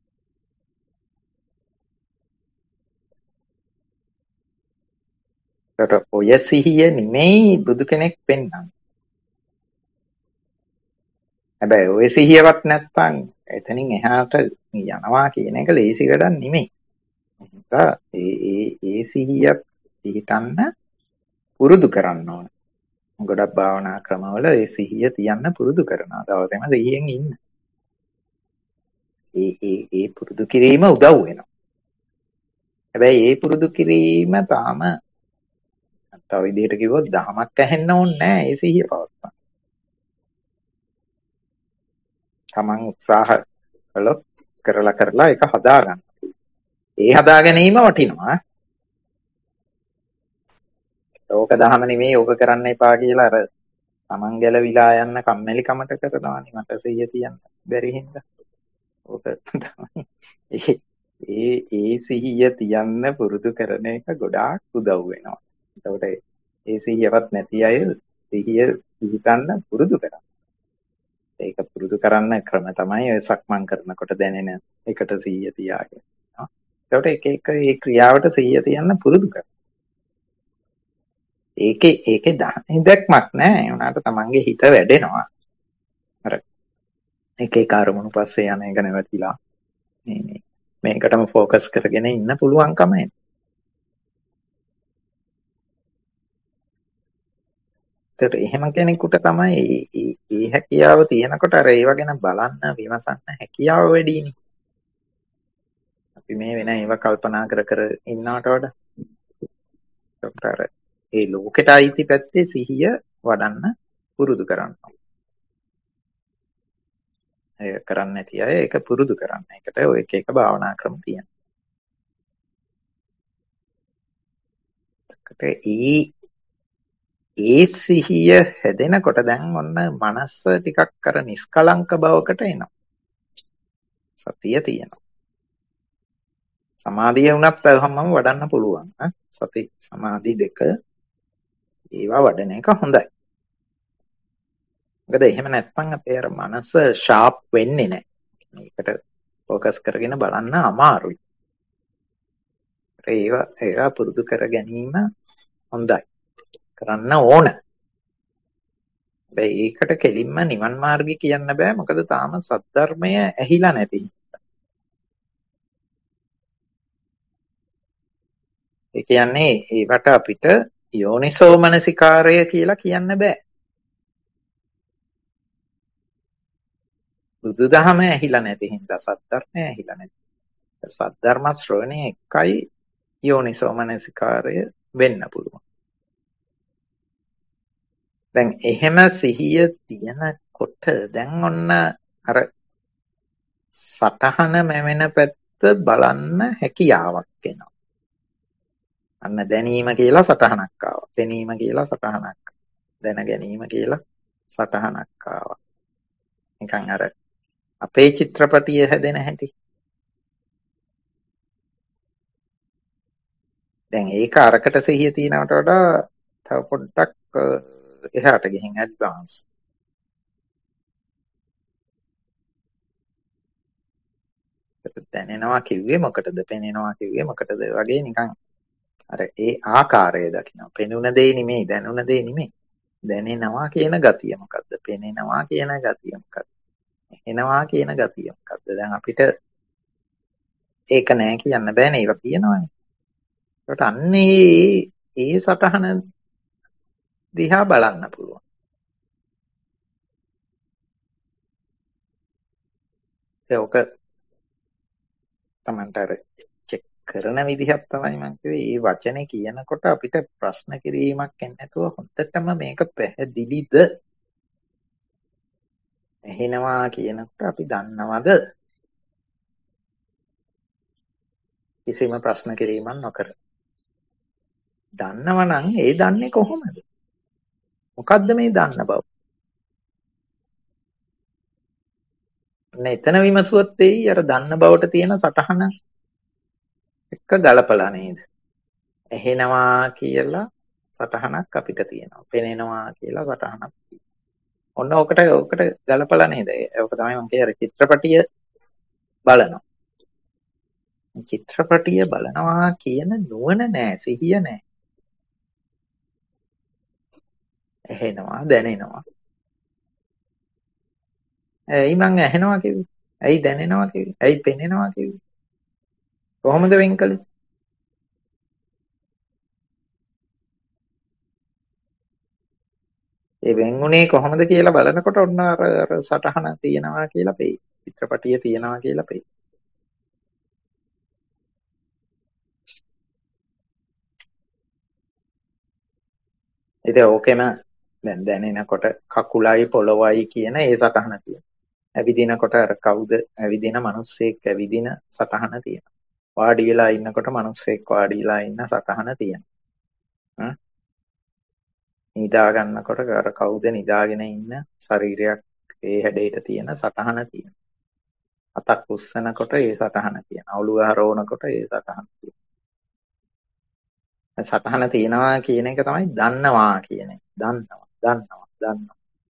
ඒකට ඔය සිහිය නෙමෙයි බුදු කෙනෙක් පෙන්නන්නේ. හැබැයි ඔය සිහියවත් නැත්තම් එතනින් එහාට යනවා කියන එක ලේසි වැඩක් නෙමෙයි. ඒ ඒ ඒ සිහිය පිහිටන්න පුරුදු කරන්න ඕන. ගොඩක් භාවනා ක්‍රමවල ඒ සිහිය තියන්න පුරුදු කරනවා. දවසේම සිහියෙන් ඉන්න. ඒ ඒ ඒ පුරුදු කිරීම උදව් වෙනවා. හැබැයි ඒ පුරුදු කිරීම තාම තව විදිහට කිව්වොත් දහමක් ඇහෙන්න ඕනේ නැහැ ඒ සිහිය පවත්වා. තමන් උත්සාහ කළොත් කරලා කරලා ඒක හදාගන්න. ඒ හදා ගැනීම වටිනවා. ඕක දහම නෙමෙයි ඕක කරන්න එපා කියලා අර තමන් ගැලවිලා යන්න කම්මැලි කමට කරනවානේ මට සිහිය තියන්න බැරි හින්දා. ඕක තමයි. ඒ ඒ සිහිය තියන්න පුරුදු කරන එක ගොඩාක් උදව් වෙනවා. එතකොට ඒ සිහියවත් නැති අය සිහිය හිතන්න පුරුදු කරන්න. ඒක පුරුදු කරන්න ක්‍රම තමයි ඔය සක්මන් කරනකොට දැනෙන එකට සිහිය තියාගෙන. ඒකට එක එක ඒ ක්‍රියාවට සිහිය තියන්න පුරුදු කරන්න. ඒකේ ඒකේ දැක්මක් නෑ. ඒ උනාට තමන්ගේ හිත වැඩෙනවා. අර එක එක අරමුණු පස්සේ යන එක නැවතිලා මේ මේ මේකටම ફોકસ කරගෙන ඉන්න පුළුවන්කම එන. ඒත් එහෙම කෙනෙකුට තමයි මේ හැකියාව තියෙනකොට අර ඒව ගැන බලන්න විමසන්න හැකියාව වැඩිනේ. අපි මේ වෙන ඒව කල්පනා කර කර ඉන්නවට වඩා ડોක්ටර් ඒ ලෝකෙට අයිති පැත්තේ සිහිය වඩන්න පුරුදු කරනවා. ඒක කරන්නේ නැති අය ඒක පුරුදු කරන්න. ඒකට ඔය එක එක භාවනා ක්‍රම තියෙනවා. ඒ ඒ සිහිය හැදෙනකොට දැන් ඔන්න මනස ටිකක් අර නිස්කලංක බවකට එනවා. සතිය තියෙනවා. සමාධිය වුණත් හැමෝම වඩන්න පුළුවන්. සති සමාධි දෙක ඒවා වඩන එක හොඳයි. මොකද එහෙම නැත්නම් අපේ අර මනස ෂාප් වෙන්නේ නැහැ. මේකට ફોકસ කරගෙන බලන්න අමාරුයි. ඒවා ඒවා පුරුදු කර ගැනීම හොඳයි. කරන්න ඕන. හැබැයි ඒකට කෙලින්ම නිවන් මාර්ගය කියන්න බෑ. මොකද තාම සද්ධර්මය ඇහිලා නැති. ඒ කියන්නේ ඒවට අපිට යෝනිසෝ මනසිකාරය කියලා කියන්න බෑ. බුදුදහම ඇහිලා නැති හින්දා සද්ධර්මය ඇහිලා නැති. සද්ධර්ම ශ්‍රවණය එකයි යෝනිසෝ මනසිකාරය වෙන්න පුළුවන්. දැන් එහෙම සිහිය තියනකොට දැන් ඔන්න අර සටහන මැවෙන පැත්ත බලන්න හැකියාවක් එනවා. අන්න දැනීම කියලා සටහනක් ආවා. පෙනීම කියලා සටහනක්. දැන ගැනීම කියලා සටහනක් ආවා. නිකන් අර අපේ චිත්‍රපටිය හැදෙන හැටි. දැන් ඒක අරකට සිහිය තියනවට වඩා තව පොඩ්ඩක් එහාට ගිහින් ඇඩ්වාන්ස්. දැනෙනවා කිව්වේ මොකටද? පෙනෙනවා කිව්වේ මොකටද? වගේ නිකන් අර ඒ ආකාරය දකිනවා. පෙනුන දේ නෙමෙයි, දැනුන දේ නෙමෙයි. දැනෙනවා කියන ගතිය මොකද්ද? පෙනෙනවා කියන ගතිය මොකද්ද? එනවා කියන ගතිය මොකද්ද? දැන් අපිට ඒක නෑ කියන්න බෑනේ. ඒක තියෙනවානේ. ඒකට අන්නේ ඒ සටහන දිහා බලන්න පුළුවන්. ඒක තමන්ට අර චෙක් කරන විදිහක් තමයි මම කිව්වේ. මේ වචනේ කියනකොට අපිට ප්‍රශ්න කිරීමක් එන්නේ නැතුව හොඳටම මේක පැහැදිලිද? ඇහෙනවා කියනකොට අපි දන්නවද? කිසිම ප්‍රශ්න කිරීමක් නොකර. දන්නවනම් ඒ දන්නේ කොහොමද? මොකද්ද මේ දන්න බව? එතන විමසුවොත් එයි අර දන්න බවට තියෙන සටහන එක ගලපලා නේද? ඇහෙනවා කියලා සටහනක් අපිට තියෙනවා. පෙනෙනවා කියලා සටහනක් තියෙනවා. ඔන්න ඔකට ඔකට ගලපලා නේද? ඒක තමයි මම කියන්නේ චිත්‍රපටිය බලනවා. චිත්‍රපටිය බලනවා කියන නුවණ නෑ, සිහිය නෑ. ඇහෙනවා, දැනෙනවා. ඇයි මං ඇහෙනවා කිව්වේ? ඇයි දැනෙනවා කිව්වේ? ඇයි පෙනෙනවා කිව්වේ? කොහොමද වෙන් කළේ? ඒ වෙන්ුනේ කොහොමද කියලා බලනකොට ඔන්න අර අර සටහන තියෙනවා කියලා පෙයි. චිත්‍රපටිය තියෙනවා කියලා පෙයි. ඉතින් ඕකෙම දැන් දැනෙනකොට කකුලයි පොළොවයි කියන ඒ සටහන තියෙනවා. ඇවිදිනකොට අර කවුද ඇවිදින මිනිස්සෙක් ඇවිදින සටහන තියෙනවා. වාඩි වෙලා ඉන්නකොට මිනිස්සෙක් වාඩි වෙලා ඉන්න සටහන තියෙනවා. නිදා ගන්නකොට අර කවුද නිදාගෙන ඉන්න ශරීරයක් ඒ හැඩයට තියෙන සටහන තියෙනවා. අතක් උස්සනකොට ඒ සටහන තියෙනවා. ඔළුව හරවනකොට ඒ සටහන තියෙනවා. සටහන තියෙනවා කියන එක තමයි දන්නවා කියන එක. දන්නවා, දන්නවා, දන්නවා.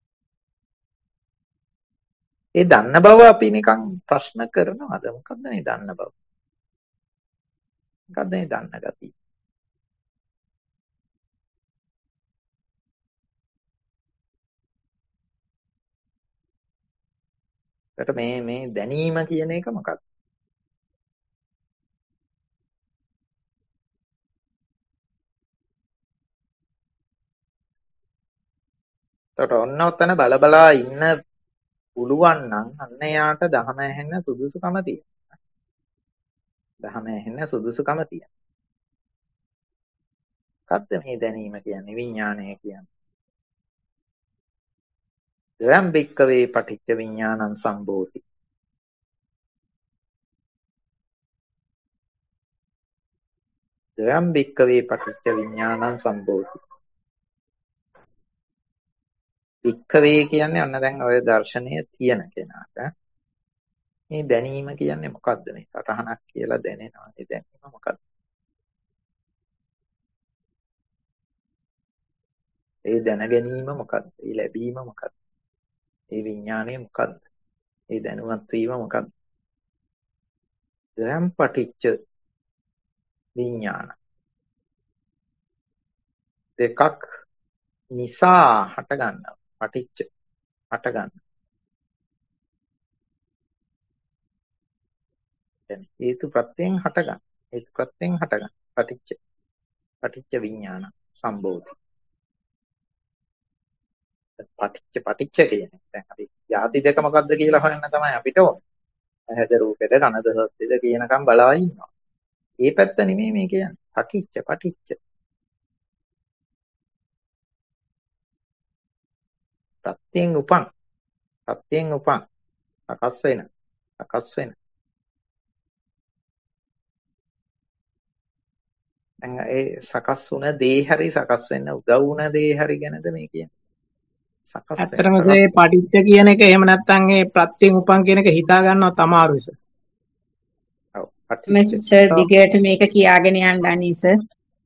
ඒ දන්න බව අපි නිකන් ප්‍රශ්න කරනවාද? මොකද්ද මේ දන්න බව? මොකද්ද මේ දන්න ගතිය? ඒකට මේ මේ දැනීම කියන එක මොකක්ද? ඒකට ඔන්න ඔතන බල බලා ඉන්න පුළුවන් නම් අන්න එයාට දහම ඇහෙන්න සුදුසුකම තියෙනවා. දහම ඇහෙන්න සුදුසුකම තියෙනවා. මොකද්ද මේ දැනීම කියන්නේ? විඥානය කියන්නේ. දයම් බික්කවේ පටිච්ච විඥානං සම්භෝති. දයම් බික්කවේ පටිච්ච විඥානං සම්භෝති. බික්කවේ කියන්නේ අන්න දැන් ඔය දර්ශනය තියෙන කෙනාට මේ දැනීම කියන්නේ මොකද්ද? මේ සටහනක් කියලා දැනෙනවා. ඒ දැනීම මොකද්ද? ඒ දැන ගැනීම මොකද්ද? ඒ ලැබීම මොකද්ද? ඒ විඥානය මොකද්ද? ඒ දැනුවත් වීම මොකද්ද? දයම් පටිච්ච විඥාන දෙකක් නිසා හට ගන්නවා. පටිච්ච හට ගන්න. يعني හේතු ප්‍රත්‍යයෙන් හට ගන්න. හේතු ප්‍රත්‍යයෙන් හට ගන්න. පටිච්ච පටිච්ච විඥාන සම්භෝධි. පටිච්ච පටිච්ච කියන්නේ දැන් අපි යටි දෙක මොකද්ද කියලා හොයන්න තමයි අපිට ඕනේ. ඇහැද රූපෙද කනද හෘදෙද කියනකම් බලා ඉන්නවා. ඒ පැත්ත නෙමෙයි මේ කියන්නේ. පටිච්ච පටිච්ච. ප්‍රත්‍යයෙන් උපන්. ප්‍රත්‍යයෙන් උපන්. සකස් වෙන. සකස් වෙන. දැන් ඒ සකස් වුණ දේ හරි සකස් වෙන්න උදව් වුණ දේ හරි ගැනද මේ කියන්නේ. සකස් වෙන. ඇත්තටම මේ පටිච්ච කියන එක එහෙම නැත්නම් ඒ ප්‍රත්‍යයෙන් උපන් කියන එක හිතා ගන්නවත් අමාරුයි සර්. ඔව්. සර් දිගට මේක කියාගෙන යන්න අනේ සර්.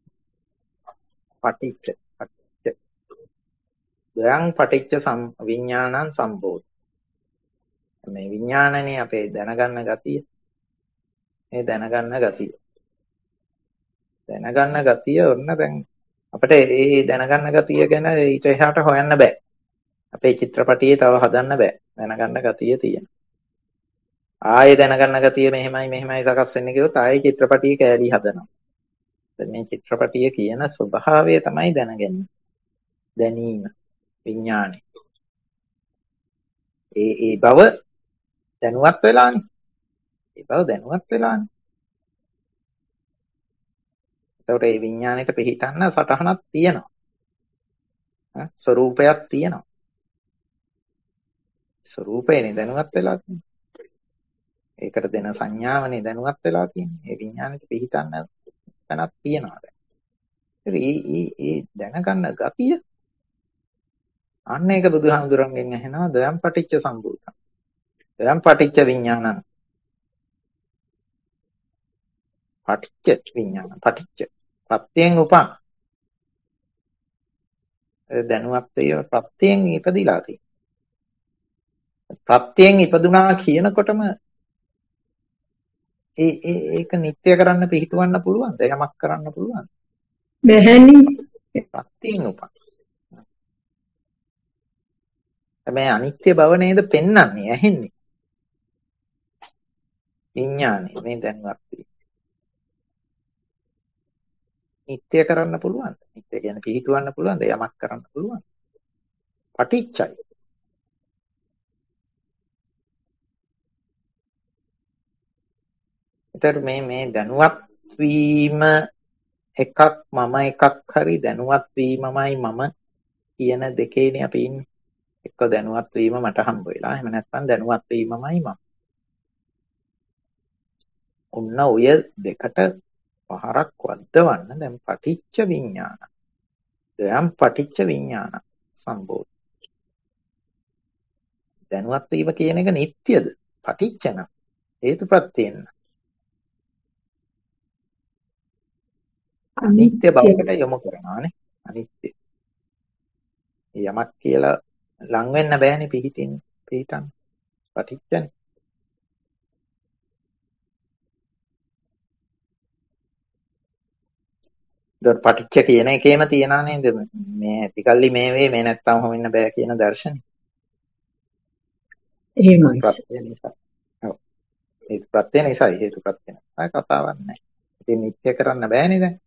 පටිච්ච පටිච්ච. දයං පටිච්ච විඥානං සම්භෝධි. මේ විඥානනේ අපේ දැනගන්න ගතිය. මේ දැනගන්න ගතිය. දැනගන්න ගතිය ඔන්න දැන් අපිට ඒ දැනගන්න ගතිය ගැන ඊට එහාට හොයන්න බෑ. අපේ චිත්‍රපටියේ තව හදන්න බෑ. දැනගන්න ගතිය තියෙනවා. ආයේ දැනගන්න ගතිය මෙහෙමයි මෙහෙමයි සකස් වෙන්නේ කිව්වොත් ආයේ චිත්‍රපටියේ කෑලි හදනවා. දැන් මේ චිත්‍රපටිය කියන ස්වභාවය තමයි දැනගැනීම. දැනීම විඥානය. ඒ ඒ බව දැනුවත් වෙලානේ. ඒ බව දැනුවත් වෙලානේ. ඒකට ඒ විඥාණයට පිළිටන්න සටහනක් තියෙනවා. ඈ ස්වરૂපයක් තියෙනවා. ස්වરૂපයනේ දැනුවත් වෙලා තියෙන්නේ. ඒකට දෙන සංඥාවනේ දැනුවත් වෙලා තියෙන්නේ. ඒ විඥාණයට පිළිටන්න තැනක් තියෙනවා දැන්. ඒ ඒ ඒ දැනගන්න ගතිය අන්න ඒක බුදුහාමුදුරන්ගෙන් ඇහෙනවා දයම් පටිච්ච සම්භූතං. දයම් පටිච්ච විඥානං. පටිච්ච විඥාන පටිච්ච ප්‍රත්‍යයෙන් උපන්. දැනුවත් වේ ප්‍රත්‍යයෙන් ඉපදිලා තියෙනවා. ප්‍රත්‍යයෙන් ඉපදුනා කියනකොටම ඒ ඒ ඒක නිත්‍ය කරන්න පිළිටවන්න පුළුවන්ද? යමක් කරන්න පුළුවන්ද? බැහැනේ. ප්‍රත්‍යයෙන් උපන්. හැබැයි අනිත්‍ය බව නේද පෙන්වන්නේ ඇහෙන්නේ. විඥානේ මේ දැනුවත් වේ. නිත්‍ය කරන්න පුළුවන්ද? නිත්‍ය කියන්නේ පිළිටවන්න පුළුවන්ද? යමක් කරන්න පුළුවන්ද? පටිච්චයි. ඒතර මේ මේ දැනුවත් වීම එකක් මම එකක් හරි දැනුවත් වීමමයි මම කියන දෙකේනේ අපි ඉන්නේ. එක්ක දැනුවත් වීම මට හම්බ වෙලා. එහෙම නැත්නම් දැනුවත් වීමමයි මම. ඔන්න ඔය දෙකට පහරක් වද්දවන්න දැන් පටිච්ච විඥාන. දැන් පටිච්ච විඥාන සම්බෝධි. දැනුවත් වීම කියන එක නිට්ටයද? පටිච්ච නම් හේතුප්‍රත්‍යයෙන්. අනිත්‍ය බවට යොමු කරනවානේ. අනිත්‍ය. යමක් කියලා ලං වෙන්න බෑනේ පිහිටින් පිහිටන්. පටිච්චනේ. ඒත් පටිච්ච කියන එකේම තියනා නේද මේ ඇතිකල්ලි මේ වේ මේ නැත්තම් හොමින්න බෑ කියන දර්ශනේ. එහෙමයි. ප්‍රත්‍ය නිසා. ඔව්. ඒ ප්‍රත්‍ය නිසා හේතු ප්‍රත්‍ය නිසා කතාවක් නැහැ. ඉතින් නිත්‍ය කරන්න බෑනේ දැන්.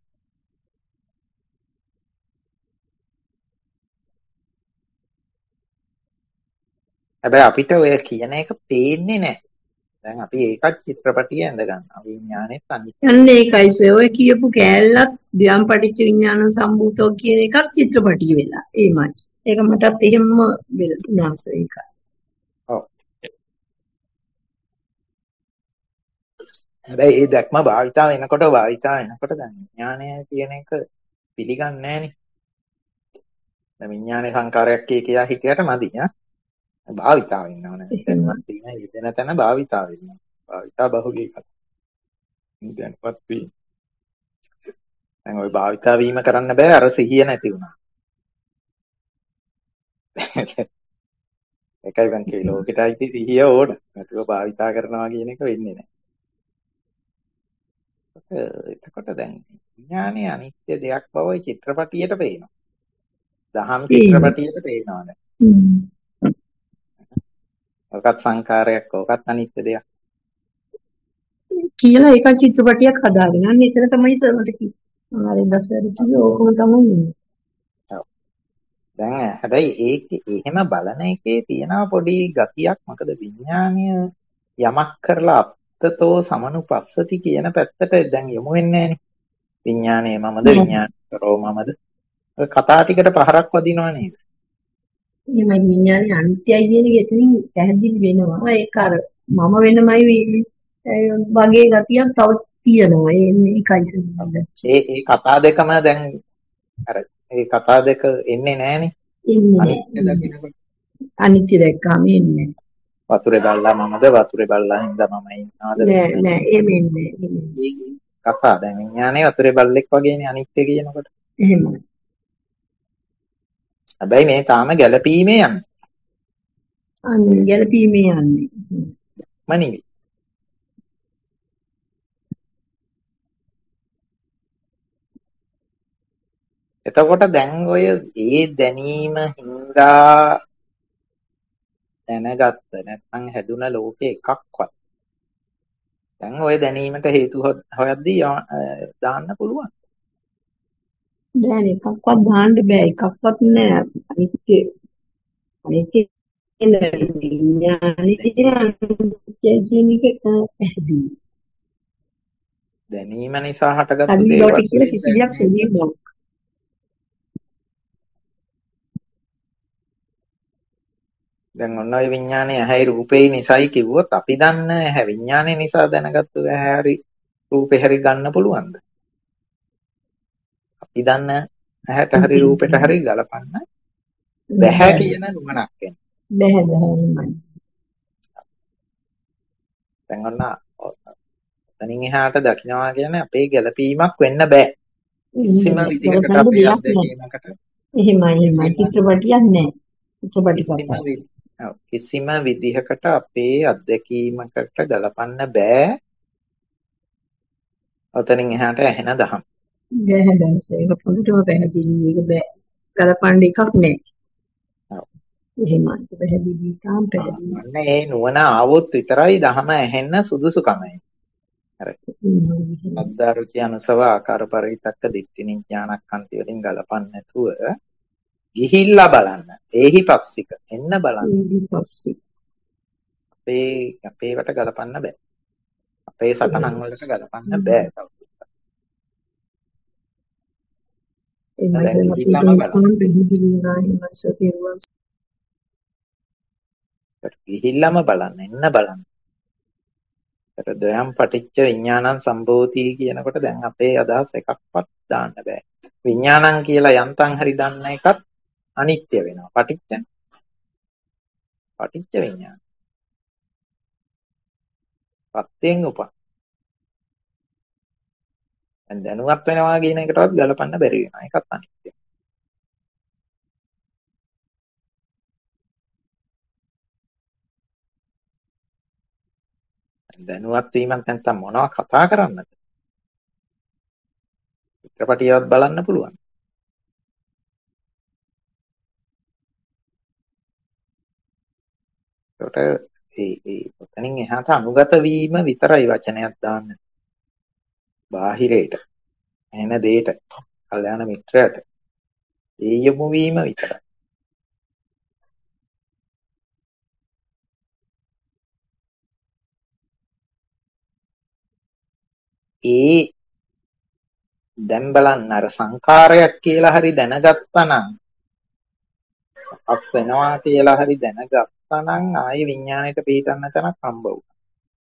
හැබැයි අපිට ඔය කියන එක පේන්නේ නැහැ. දැන් අපි ඒකත් චිත්‍රපටිය ඇඳ ගන්නවා. විඥානෙත් අනිත්. අන්න ඒකයි සර් ඔය කියපු කෑල්ලත් ද්වයම් පටිච්ච විඥාන සම්භූතෝ කියන එකත් චිත්‍රපටිය වෙලා. ඒමයි. ඒක මටත් එහෙම වෙනවා සර් ඒක. ඔව්. හැබැයි ඒ දැක්ම භාවිතා වෙනකොට භාවිතා වෙනකොට දැන් විඥානය කියන එක පිළිගන්නේ නැහනේ. දැන් විඥානේ සංකාරයක් කිය කියා හිටියට මදි ඈ. භාවිතා වෙන්න ඕන. දැන්වත් තියෙන යෙදෙන තැන භාවිතා වෙන්න. භාවිතා බහුලී කතා. දැන්වත් වී. දැන් ওই භාවිතා වීම කරන්න බෑ අර සිහිය නැති වුණා. ඒකයි මං කියේ ලෝකෙටයි සිහිය ඕන. නැතුව භාවිතා කරනවා කියන එක වෙන්නේ නැහැ. එතකොට දැන් විඥානයේ අනිත්‍ය දෙයක් බව චිත්‍රපටියට පේනවා. දහම් චිත්‍රපටියට පේනවා දැන්. ඔකත් සංකාරයක් ඔකත් අනිත්‍ය දෙයක් කියලා ඒක චිත්‍රපටියක් හදාගෙන අන්න එතන තමයි සර් මට කිව්වේ. ආරේ දසවැරි කිව්වේ ඕකම තමයි. ඔව්. දැන් හැබැයි ඒක එහෙම බලන එකේ තියෙනවා පොඩි ගතියක්. මොකද විඥානය යමක් කරලා අත්තතෝ සමනුපස්සති කියන පැත්තට දැන් යමු වෙන්නේ නැහනේ. විඥානයේ මමද විඥානතරෝ මමද. ඔය කතා ටිකට පහරක් වදිනව නේද? එහෙමයි විඥානේ අනිත්‍යයි කියන එක එතනින් පැහැදිලි වෙනවා. ඒක අර මම වෙනමයි වගේ ගතියක් තව තියෙනවා. ඒ මේකයි සම්බන්ධ. ඒ ඒ කතා දෙකම දැන් අර ඒ කතා දෙක එන්නේ නැහනේ. අනිත්‍ය දකින්නකොට. අනිත්‍ය දැක්කම එන්නේ. වතුරේ බල්ලා මමද වතුරේ බල්ලා හින්දා මම ඉන්නවද? නෑ නෑ එමෙන්නේ එමෙන්නේ. කතා දැන් විඥානේ වතුරේ බල්ලෙක් වගේනේ අනිත්‍ය කියනකොට. එහෙමයි. හැබැයි මේ තාම ගැළපීමේ යන්නේ. අනේ ගැළපීමේ යන්නේ. මනිවි. එතකොට දැන් ඔය ඒ දැනීම හින්දා දැනගත්ත නැත්නම් හැදුන ලෝකේ එකක්වත් දැන් ඔය දැනීමට හේතු හොයද්දී දාන්න පුළුවන්. බෑ එකක්වත් දාන්න බෑ එකක්වත් නෑ අනිත්‍ය අනිත්‍ය විඥානේ කියන එක පැහැදිලි. දැනීම නිසා හටගත්තු දේවල් කියලා කිසි දෙයක් සිදුවේ නෑ. දැන් ඔන්න ඔය විඥානේ ඇහැයි රූපේ නිසායි කිව්වොත් අපි දන්න ඇහැ විඥානේ නිසා දැනගත්තු ඇහැ හරි රූපේ හරි ගන්න පුළුවන්ද? අපි දන්න ඇහැට හරි රූපෙට හරි ගලපන්න බැහැ කියන නුවණක් එන්නේ. බැහැ බැහැ. දැන් ඔන්න තනින් එහාට දකින්නවා කියන්නේ අපේ ගැළපීමක් වෙන්න බෑ. කිසිම විදිහකට අපේ අත්දැකීමකට. එහෙමයි එහෙමයි චිත්‍රපටියක් නෑ. චිත්‍රපටි කිසිම විදිහකට අපේ අත්දැකීමකට ගලපන්න බෑ. ඔතනින් එහාට ඇහෙන දහම්. බෑ බෑ ඒක පොඩ්ඩටම පැහැදිලි. ඒක බෑ. ගලපන්න එකක් නෑ. ඔව්. එහෙමයි පැහැදිලි තාම පැහැදිලි. අන්න ඒ නුවණ ආවොත් විතරයි දහම ඇහෙන්න සුදුසුකමයි. අර අද්දාරුචි අනුසව ආකාර පරිවිතක්ක දිට්ඨි ඥානක්ඛන්ති වලින් ගලපන්න නැතුව ගිහිල්ලා බලන්න. ඒහි පස්සික එන්න බලන්න. ඒහි පස්සික. අපේ අපේවට ගලපන්න බෑ. අපේ සටහන් වලට ගලපන්න බෑ. ගිහිල්ලාම බලන්න එන්න බලන්න. ඒතර ද්වයම් පටිච්ච විඥානං සම්භෝති කියනකොට දැන් අපේ අදහස් එකක්වත් දාන්න බෑ. විඥානං කියලා යන්තම් හරි දන්න එකත් අනිත්‍ය වෙනවා. පටිච්ච පටිච්ච විඥාන. පත්යෙන් උපන්. දැන් දැනුවත් වෙනවා කියන එකටවත් ගලපන්න බැරි වෙනවා. ඒකත් අනිත්‍යයි. දැනුවත් වීමත් නැත්නම් මොනවා කතා කරන්නද? චිත්‍රපටියවත් බලන්න පුළුවන්. ඒකට ඒ ඒ ඔතනින් එහාට අනුගත වීම විතරයි වචනයක් දාන්න. බාහිරයට, එන දෙයට, කල්යාණ මිත්‍රයට ඒ යොමු වීම විතරයි. ඒ දැන් බලන්න අර සංකාරයක් කියලා හරි දැනගත්තා නම් සකස් වෙනවා කියලා හරි දැනගත්තා නම් ආයේ විඥාණයට පිටන්න තැනක් හම්බ වුණා.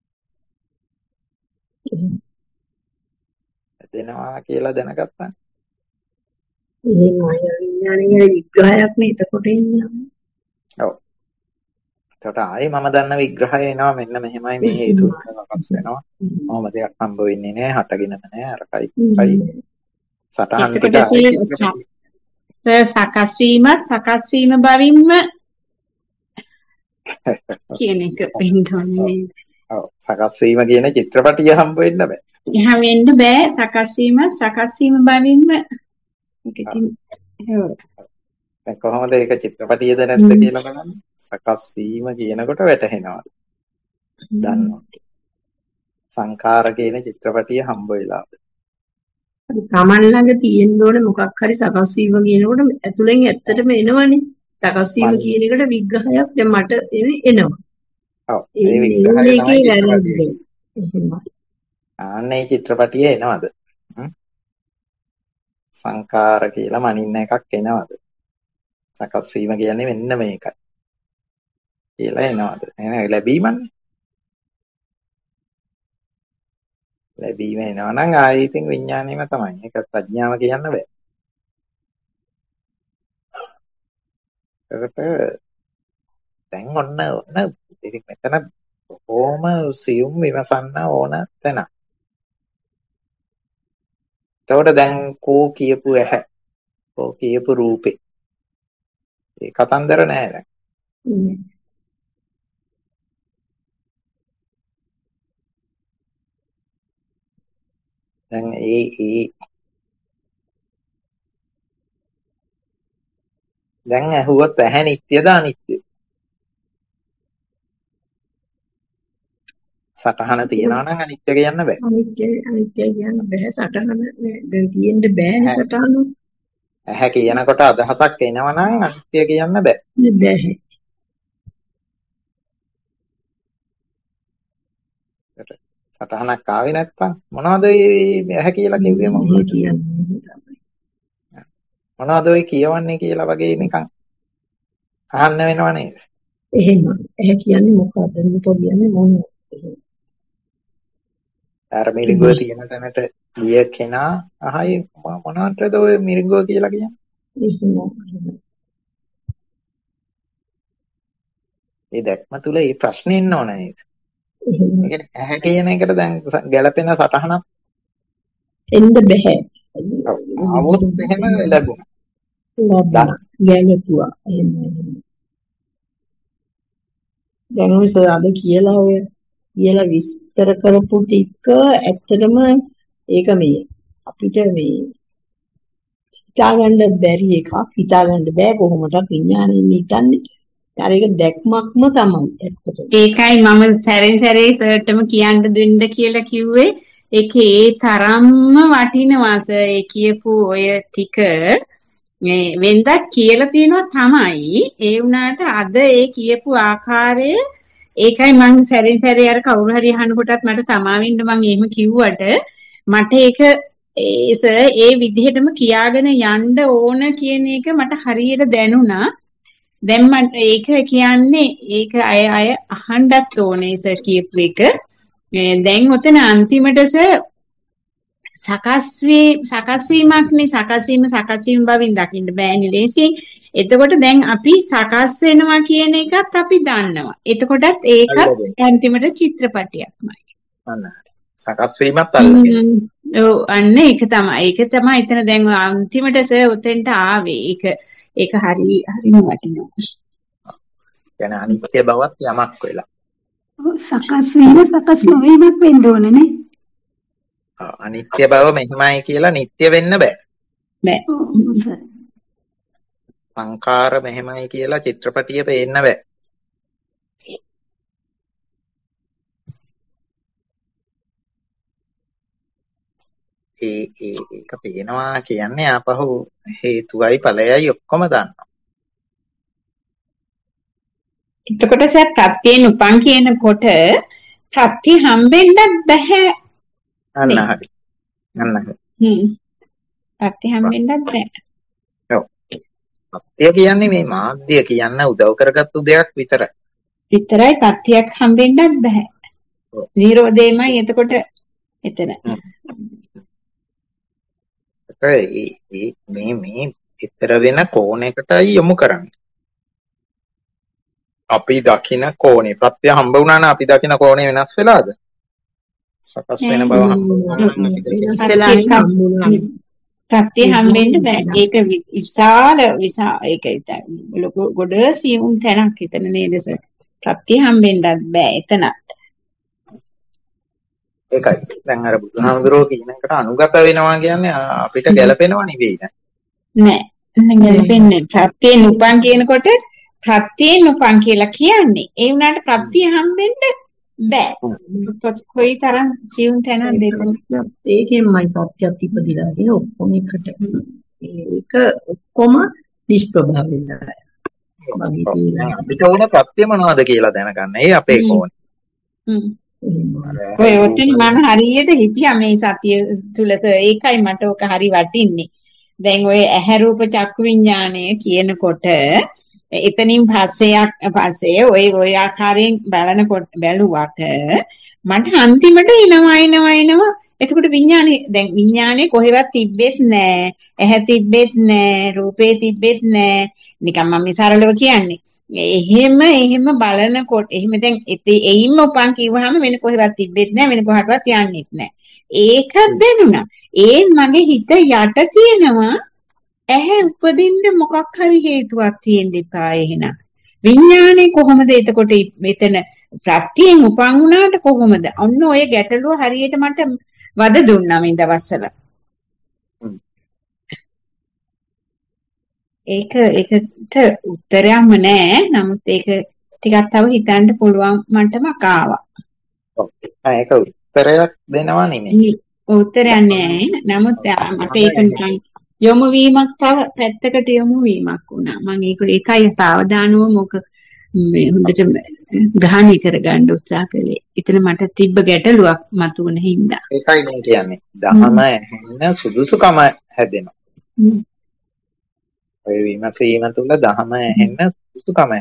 දෙනවා කියලා දැනගත්තා. එහෙනම් අය විඥානයේ විග්‍රහයක් නේ එතකොට එන්නේ. ඔව්. එතකොට ආයේ මම දන්න විග්‍රහය එනවා මෙන්න මෙහෙමයි මේ හේතු සකස් වෙනවා. මොහොම දෙයක් හම්බ වෙන්නේ නැහැ, හටගෙනම නැහැ, අරකයි කයි. සටහන් ටික සකස් වීමත් සකස් වීම බවින්ම කියන එක වෙන්නේ. ඔව් සකස් වීම කියන චිත්‍රපටිය හම්බ වෙන්න බෑ. එහා වෙන්න බෑ සකස් වීමත් සකස් වීම බවින්ම ඒක ඉතින් දැන් කොහොමද ඒක චිත්‍රපටියද නැද්ද කියලා බලන්න. සකස් වීම කියනකොට වැටහෙනවා. දන්නවා. සංකාර කියන චිත්‍රපටිය හම්බ වෙලාද. තමන් ළඟ තියෙන්න ඕනේ මොකක් හරි සකස් වීම කියනකොට ඇතුලෙන් ඇත්තටම එනවනේ. සකස් වීම කියන එකට විග්‍රහයක් දැන් මට එනවා. ඔව් ඒ විග්‍රහය තමයි. ආන්නේ චිත්‍රපටිය එනවද? සංකාර කියලා මනින්න එකක් එනවද? සකස් වීම කියන්නේ මෙන්න මේකයි. කියලා එනවද? එහෙනම් ලැබීමන්නේ. ලැබීම එනවා නම් ආයේ ඉතින් විඥාණයම තමයි. ඒක ප්‍රඥාව කියන්න බෑ. ඒකට දැන් ඔන්න ඔන්න ඉතින් මෙතන බොහොම සියුම් විමසන්න ඕන තැන. එතකොට දැන් කෝ කියපු ඇහැ, කෝ කියපු රූපේ. ඒ කතන්දර නෑ දැන්. දැන් ඒ ඒ දැන් ඇහුවොත් ඇහැ නිට්ටයද අනිත්‍යද? සටහන තියනවා නම් අනිත්‍ය කියන්න බෑ. අනිත්‍ය අනිත්‍ය කියන්න බෑ සටහන දැන් තියෙන්න බෑනේ සටහන. ඇහැ කියනකොට අදහසක් එනවා නම් අනිත්‍ය කියන්න බෑ. බෑ. සටහනක් ආවේ නැත්නම් මොනවද මේ ඇහැ කියලා කිව්වේ මොකක්ද කියන්නේ? මොනවද ඔය කියවන්නේ කියලා වගේ නිකන් අහන්න වෙනව නේද? එහෙම. ඇහැ කියන්නේ මොකක්ද? රූප කියන්නේ මොනවද? අර මිරිඟුව තියෙන තැනට ගිය කෙනා අහයි මොනවටද ඔය මිරිඟුව කියලා කියන්නේ? ඒ දැක්ම තුල මේ ප්‍රශ්නේ ඉන්න ඕන නේද? ඒ කියන්නේ ඇහැ කියන එකට දැන් ගැළපෙන සටහනක් එන්න බෑ. ආවොත් එහෙම ලැබුණා. ලැබුණා. ගැළපුවා. එහෙම. දැන් ඔය අද කියලා ඔය කියලා විස්තර කරපු ටික ඇත්තටම ඒක මේ අපිට මේ හිතාගන්න බැරි එකක් හිතාගන්න බෑ කොහොමදත් විඥාණයෙන් හිතන්නේ. අර ඒක දැක්මක්ම තමයි ඇත්තටම. ඒකයි මම සැරෙන් සැරේ සර්ටම කියන්න දෙන්න කියලා කිව්වේ. ඒකේ ඒ තරම්ම වටිනවා සර් ඒ කියපු ඔය ටික මේ වෙනදක් කියලා තියෙනවා තමයි. ඒ වුණාට අද ඒ කියපු ආකාරය ඒකයි මං සැරෙන් සැරේ අර කවුරු හරි අහනකොටත් මට සමාවෙන්න මං එහෙම කිව්වට මට ඒක ඒ සර් ඒ විදිහටම කියාගෙන යන්න ඕන කියන එක මට හරියට දැනුණා. දැන් මට ඒක කියන්නේ ඒක අය අය අහන්නත් ඕනේ සර් කියපු එක. දැන් ඔතන අන්තිමට සර් සකස් වී සකස් වීමක්නේ සකස් වීම සකස් වීම බවින් දකින්න බෑනේ ලේසියෙන්. එතකොට දැන් අපි සකස් වෙනවා කියන එකත් අපි දන්නවා. එතකොටත් ඒකත් අන්තිමට චිත්‍රපටියක්මයි. අන්න සකස් වීමත් අල්ලගෙන. ඔව් අන්න ඒක තමයි. ඒක තමයි එතන දැන් අන්තිමට සර් උතෙන්ට ආවේ. ඒක ඒක හරි හරිම වටිනවා. يعني අනිත්‍ය බවත් යමක් වෙලා. සකස් වීම සකස් නොවීමක් වෙන්න ඕනනේ. අනිත්‍ය බව මෙහිමයි කියලා නිට්ටය වෙන්න බෑ. බෑ. සංකාර මෙහෙමයි කියලා චිත්‍රපටිය පේන්න බෑ. ඒ ඒ ඒක පේනවා කියන්නේ ආපහු හේතුවයි ඵලයයි ඔක්කොම දන්නවා. එතකොට සර් ප්‍රත්‍යයෙන් උපන් කියනකොට ප්‍රත්‍ය හම්බෙන්නත් බෑ. අන්න හරි. අන්න හරි. හ්ම්. ප්‍රත්‍ය හම්බෙන්නත් බෑ. ඔව්. ප්‍රත්‍ය කියන්නේ මේ මාධ්‍ය කියන්න උදව් කරගත්තු දෙයක් විතරයි. විතරයි ප්‍රත්‍යක් හම්බෙන්නත් බෑ. නිරෝධයමයි එතකොට එතන. මේ මේ විතර වෙන කෝණයකටයි යොමු කරන්නේ. අපි දකින කෝණේ ප්‍රත්‍ය හම්බ වුණා නම් අපි දකින කෝණේ වෙනස් වෙලාද? සකස් වෙන බව ප්‍රත්‍ය හම්බෙන්න බෑ. ඒක විශාල විශාල ඒක ලොකු ගොඩ සියුම් තැනක් එතන නේද සර්? ප්‍රත්‍ය හම්බෙන්නත් බෑ එතන. ඒකයි. දැන් අර බුදුහාමුදුරුවෝ කියන එකට අනුගත වෙනවා කියන්නේ අපිට ගැළපෙනව නෙවෙයි නේද? නෑ. ගැළපෙන්නේ ප්‍රත්‍යෙන් උපන් කියනකොට ප්‍රත්‍යයෙන් උපන් කියලා කියන්නේ. ඒ වුණාට ප්‍රත්‍ය හම්බෙන්න බෑ. කොයි තරම් සියුම් තැනක්ද ඒක? ඒකෙන්මයි ප්‍රත්‍යත් ඉපදිලා තියෙන ඔක්කොම එකට. ඒක ඔක්කොම නිෂ්ප්‍රභ වෙනවා. අපිට ඕන ප්‍රත්‍ය මොනවද කියලා දැනගන්න. ඒ අපේ කෝණය. හ්ම්. ඔය ඔතන මම හරියට හිතියා මේ සතිය තුලත ඒකයි මට ඔක හරි වටින්නේ. දැන් ඔය ඇහැ රූප චක්කු විඥානය කියනකොට එතනින් පස්සේයක් පස්සේ ඔය ඔය ආකාරයෙන් බලනකොට බැලුවට මට අන්තිමට එනවා එනවා එනවා එතකොට විඥානේ දැන් විඥානේ කොහෙවත් තිබෙත් නෑ ඇහැ තිබෙත් නෑ රූපේ තිබෙත් නෑ නිකන් මම සරලව කියන්නේ එහෙම එහෙම බලනකොට එහෙම දැන් එයින්ම උපන් කිව්වහම වෙන කොහෙවත් තිබෙත් නෑ වෙන කොහටවත් යන්නෙත් නෑ ඒක දැනුණා ඒ මගේ හිත යට තියෙනවා ඇහැ උපදින්න මොකක් හරි හේතුවක් තියෙන්න එපා එහෙනම් විඥානේ කොහොමද එතකොට මෙතන ප්‍රත්‍යයෙන් උපන් වුණාට කොහොමද ඔන්න ඔය ගැටලුව හරියට මට වද දුන්නා මේ දවස්වල ඒක ඒකට උත්තරයක්ම නෑ නමුත් ඒක ටිකක් තව හිතන්න පුළුවන් මටමක් ආවා ඔව් ඒක උත්තරයක් දෙනවා නෙමෙයි උත්තරයක් නෑ නමුත් මට ඒක නිකන් යොමු වීමක් තව පැත්තකට යොමු වීමක් වුණා මම ඒක ඒකයි සාවධානව මොක මේ හොඳට ග්‍රහණය කරගන්න උත්සාහ කළේ එතන මට තිබ්බ ගැටලුවක් මතුවන හින්දා ඒකයි මම කියන්නේ දහම ඇහෙන්න සුදුසුකම හැදෙනවා ඔය විමසීම තුළ දහම ඇහෙන්න සුදුසුකම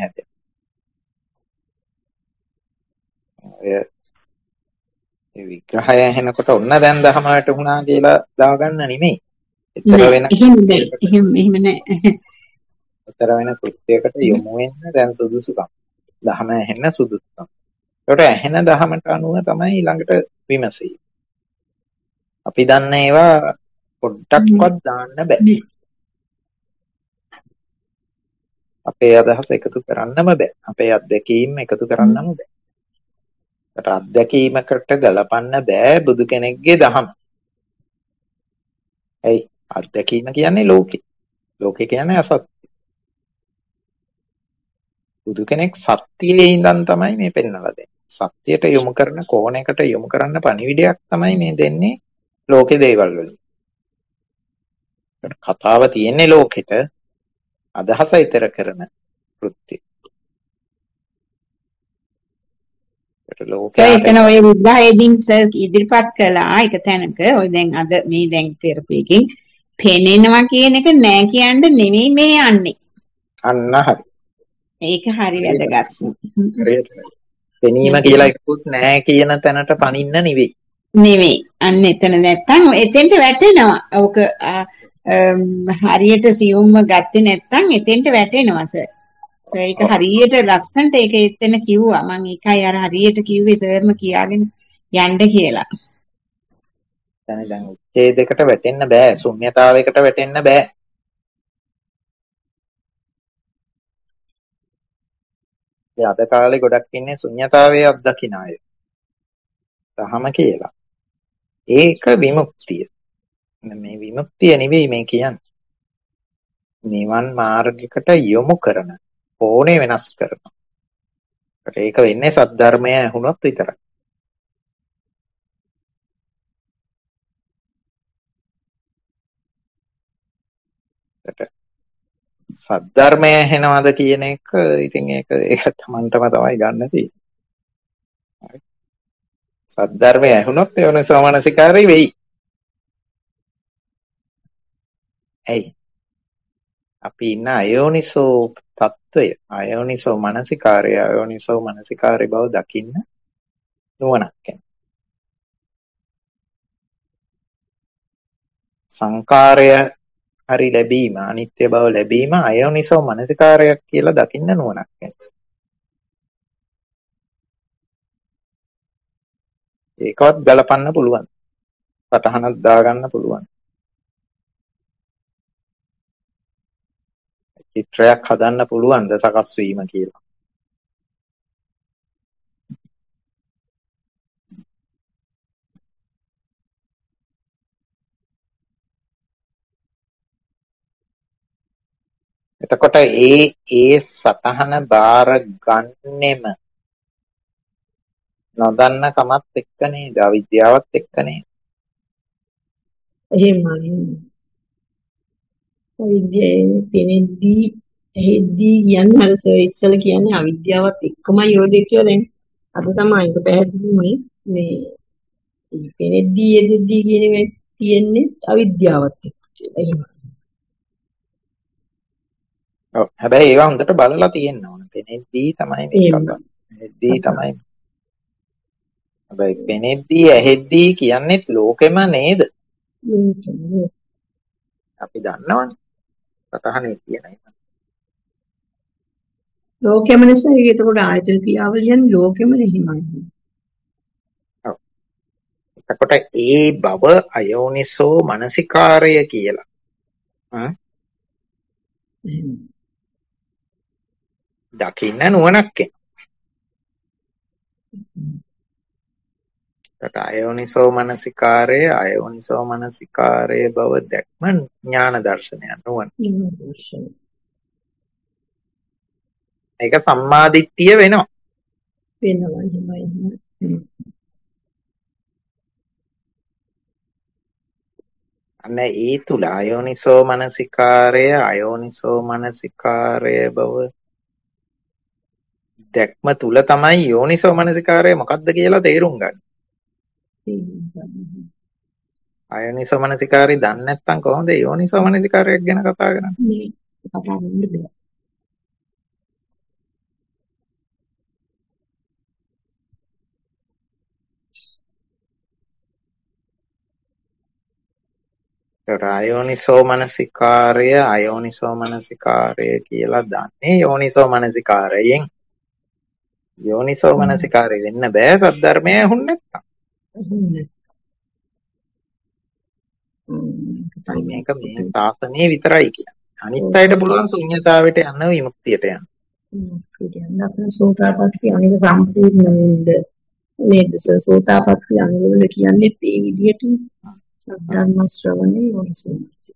හැදෙනවා ඔය ඒ විග්‍රහය ඇහෙනකොට ඔන්න දැන් දහම වැටුණා කියලා දාගන්න නෙමෙයි එතර වෙන එහෙම එහෙම එහෙම නෑ එතර වෙන කෘත්‍යයකට යොමු වෙන්න දැන් සුදුසුකම් දහම ඇහෙන්න සුදුසුකම් ඒකට ඇහෙන දහමට අනුව තමයි ඊළඟට විමසී අපි දන්න ඒවා පොඩ්ඩක්වත් දාන්න බෑ අපේ අදහස එකතු කරන්නම බෑ අපේ අත්දැකීම් එකතු කරන්නම බෑ ඒකට අත්දැකීමකට ගලපන්න බෑ බුදු කෙනෙක්ගේ දහම ඇයි අත්දැකීම කියන්නේ ලෝකේ. ලෝකේ කියන්නේ අසත්‍ය. බුදු කෙනෙක් සත්‍යයේ ඉඳන් තමයි මේ පෙන්වලා දෙන්නේ. සත්‍යයට යොමු කරන කෝණයකට යොමු කරන්න පණිවිඩයක් තමයි මේ දෙන්නේ ලෝකේ දේවල් වලින්. කතාව තියෙන්නේ ලෝකෙට අදහස ඊතර කරන කෘත්‍ය. එතන ඔය විග්‍රහයේදී සර් ඉදිරිපත් කළා එක තැනක ඔය දැන් අද මේ දැන් කරපු එකකින් පෙනෙනවා කියන එක නෑ කියන්න නෙමෙයි මේ යන්නේ. අන්න හරි. ඒක හරි වැදගත්. පෙනීම කියලා එකකුත් නෑ කියන තැනට පනින්න නෙවෙයි. නෙවෙයි. අන්න එතන නැත්තම් එතෙන්ට වැටෙනවා. ඕක හරියට සියුම්ම ගත්තේ නැත්තම් එතෙන්ට වැටෙනවා සර්. සර් ඒක හරියට ලස්සනට ඒක එතන කිව්වා. මම ඒකයි අර හරියට කිව්වේ සර්ම කියාගෙන යන්න කියලා. දැන් දැන් උච්ඡේදයකට වැටෙන්න බෑ. ශුන්‍යතාවයකට වැටෙන්න බෑ. ඒ අද කාලේ ගොඩක් ඉන්නේ ශුන්‍යතාවයේ අත්දකින්න අය. තහම කියලා. ඒක විමුක්තිය. මේ විමුක්තිය නෙවෙයි මේ කියන්නේ. නිවන් මාර්ගයකට යොමු කරන ඕනේ වෙනස් කරන. ඒක වෙන්නේ සද්ධර්මය ඇහුනොත් විතරයි. සද්ධර්මය ඇහෙනවද කියන එක ඉතින් ඒක ඒක තමන්ටම තමයි ගන්න තියෙන්නේ. සද්ධර්මය ඇහුනොත් යෝනිසෝ මනසිකාරය වෙයි. ඇයි? අපි ඉන්න අයෝනිසෝ තත්වය, අයෝනිසෝ මනසිකාරය, අයෝනිසෝ මනසිකාරය බව දකින්න නුවණක් එන. සංකාරය හරි ලැබීම, අනිත්‍ය බව ලැබීම අයෝනිසෝ මනසිකාරයක් කියලා දකින්න නුවණක් එන. ඒකවත් ගලපන්න පුළුවන්. සටහනක් දාගන්න පුළුවන්. චිත්‍රයක් හදන්න පුළුවන්ද සකස් වීම කියලා? එතකොට ඒ ඒ සටහන බාර ගන්නෙම නොදන්න කමත් එක්ක නේද? අවිද්‍යාවත් එක්ක නේද? එහෙමයි. අවිද්‍යාවෙන් පෙනෙද්දී එහෙද්දී කියන්නේ අර සර් ඉස්සල කියන්නේ අවිද්‍යාවත් එක්කමයි යෝදේ කියලා. දැන් අද තමයි ඒක පැහැදිලි වුනේ. මේ පෙනෙද්දී එහෙද්දී කියන එක තියෙන්නේ අවිද්‍යාවත් එක්ක කියලා. එහෙමයි. ඔව්. හැබැයි ඒවා හොඳට බලලා තියෙන්න ඕන. පෙනෙද්දී තමයි මේක කරන්නේ. පෙනෙද්දී තමයි. හැබැයි පෙනෙද්දී ඇහෙද්දී කියන්නේත් ලෝකෙම නේද? අපි දන්නවනේ. සතහනේ කියන එක. ලෝකෙම නිසා ඒක එතකොට ආයතන ක්‍රියාවලියන් ලෝකෙම නෙහිමයි. ඔව්. එතකොට ඒ බව අයෝනිසෝ මනසිකාරය කියලා. හ්ම්. දකින්න නුවණක් එන. එතකොට අයෝනිසෝ මනසිකාරය, අයෝනිසෝ මනසිකාරය බව දැක්ම ඥාන දර්ශනයක් නුවණ. ඒක සම්මාදිට්ඨිය වෙනවා. වෙනවා එහෙමයි. අන්න ඒ තුල අයෝනිසෝ මනසිකාරය, අයෝනිසෝ මනසිකාරය බව දැක්ම තුල තමයි යෝනිසෝ මනසිකාරය මොකක්ද කියලා තේරුම් ගන්න. අයෝනිසෝ මනසිකාරය දන්නේ නැත්නම් කොහොමද යෝනිසෝ මනසිකාරයක් ගැන කතා කරන්නේ? මේ කතා කරන්න බෑ. අයෝනිසෝ මනසිකාරය, අයෝනිසෝ මනසිකාරය කියලා දන්නේ යෝනිසෝ මනසිකාරයෙන්. යෝනිසෝ මනසිකාරය වෙන්න බෑ සද්ධර්මය ඇහුන් නැත්නම්. මේක මේ තාසනේ විතරයි කියන්නේ. අනිත් අයට පුළුවන් ශුන්‍යතාවයට යන්න, විමුක්තියට යන්න. කියන්නේ අපේ සෝතාපට්ටි අංග සම්පූර්ණ නේද? සෝතාපට්ටි අංග වල කියන්නේ ඒ විදිහට සද්ධර්ම ශ්‍රවණේ යෝනිසෝ.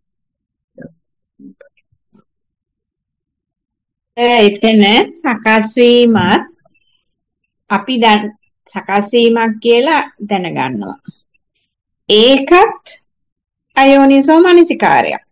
එතන සකස් වීම අපි දැන් සකස් වීමක් කියලා දැනගන්නවා. ඒකත් අයෝනිසෝ මනසිකාරයක්.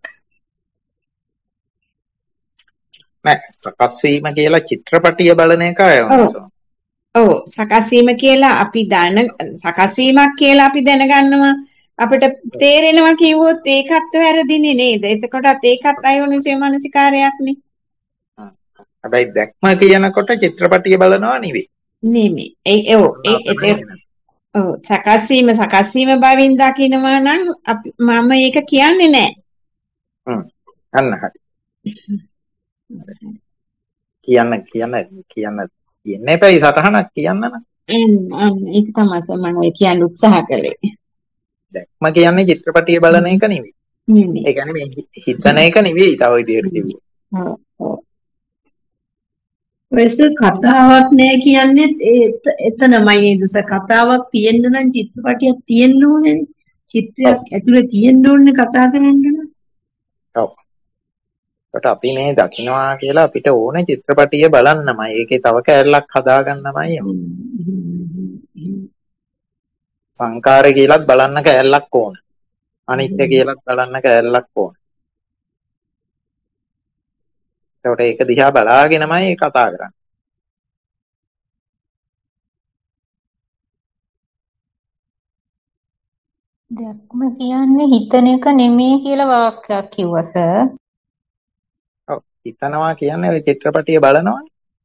නෑ, සකස් වීම කියලා චිත්‍රපටිය බලන එක අයෝනිසෝ. ඔව්, සකස් වීම කියලා අපි දැන සකස් වීමක් කියලා අපි දැනගන්නවා. අපිට තේරෙනවා කිව්වොත් ඒකත් වැරදිනේ නේද? එතකොටත් ඒකත් අයෝනිසෝ මනසිකාරයක්නේ. හැබැයි දැක්ම කියනකොට චිත්‍රපටිය බලනවා නෙවෙයි. නෙමෙයි. ඒ ඔව් ඒ ඔව් සකස් වීම සකස් වීම බවින් දකින්නවා නම් මම ඒක කියන්නේ නැහැ. හ්ම්. අන්න හරි. කියන්න කියන්න කියන්න කියන්නේ එපයි සතහනක් කියන්න නම්. අන්න ඒක තමයි මම ඔය කියන්න උත්සාහ කළේ. දැක්ම කියන්නේ චිත්‍රපටිය බලන එක නෙවෙයි. නෙමෙයි. ඒ කියන්නේ මේ හිතන එක නෙවෙයි තව විදිහට කිව්වොත්. ඔව් ඔව්. ඔයස කතාවක් නෑ කියන්නේ එතනමයි නේද සර් කතාවක් තියෙන්න නම් චිත්‍රපටියක් තියෙන්න ඕනේ චිත්‍රයක් ඇතුලේ තියෙන්න ඕනේ කතා කරන්න නම් ඔව් ඒකට අපි මේ දකින්නවා කියලා අපිට ඕනේ චිත්‍රපටිය බලන්නමයි ඒකේ තව කැලලක් හදාගන්නමයි සංකාරය කියලාත් බලන්න කැලලක් ඕන අනිත්‍ය කියලාත් බලන්න කැලලක් ඕන ඒකට ඒක දිහා බලාගෙනමයි කතා කරන්නේ දැක්ම කියන්නේ හිතන එක නෙමෙයි කියලා වාක්‍යයක් කිව්වා සර්. ඔව් හිතනවා කියන්නේ ඔය චිත්‍රපටිය බලනවනේ.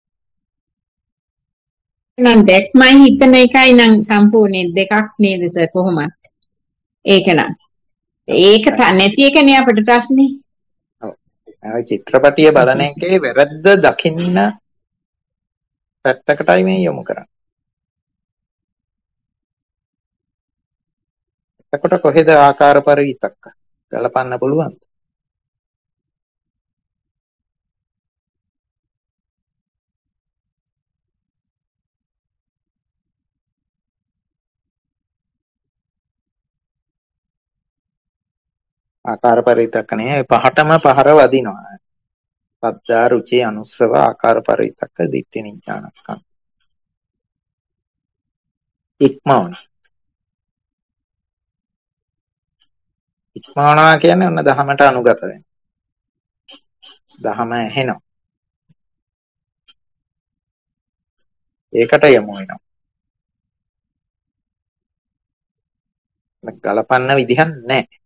නම් දැක්මයි හිතන එකයි නම් සම්පූර්ණයෙන් දෙකක් නේද සර් කොහොමද? ඒක නම්. ඒක නැති එකනේ අපිට ප්‍රශ්නේ. ඔව්. ඔය චිත්‍රපටිය බලන එකේ වැරද්ද දකින්න පැත්තකටයි මේ යොමු කරන්නේ. එතකොට කොහෙද ආකාර පරිවිතක්ක ගලපන්න පුළුවන්ද? ආකාර පරිවිතක්ක නේ පහටම පහර වදිනවා. සද්දා රුචි අනුස්සව ආකාර පරිවිතක්ක දිට්ඨි නිඥානස්කන්ධ. ඉක්මවන. ඉක්මවනවා කියන්නේ ඔන්න දහමට අනුගත වෙනවා. දහම ඇහෙනවා. ඒකට යමු වෙනවා. ගලපන්න විදිහක් නැහැ.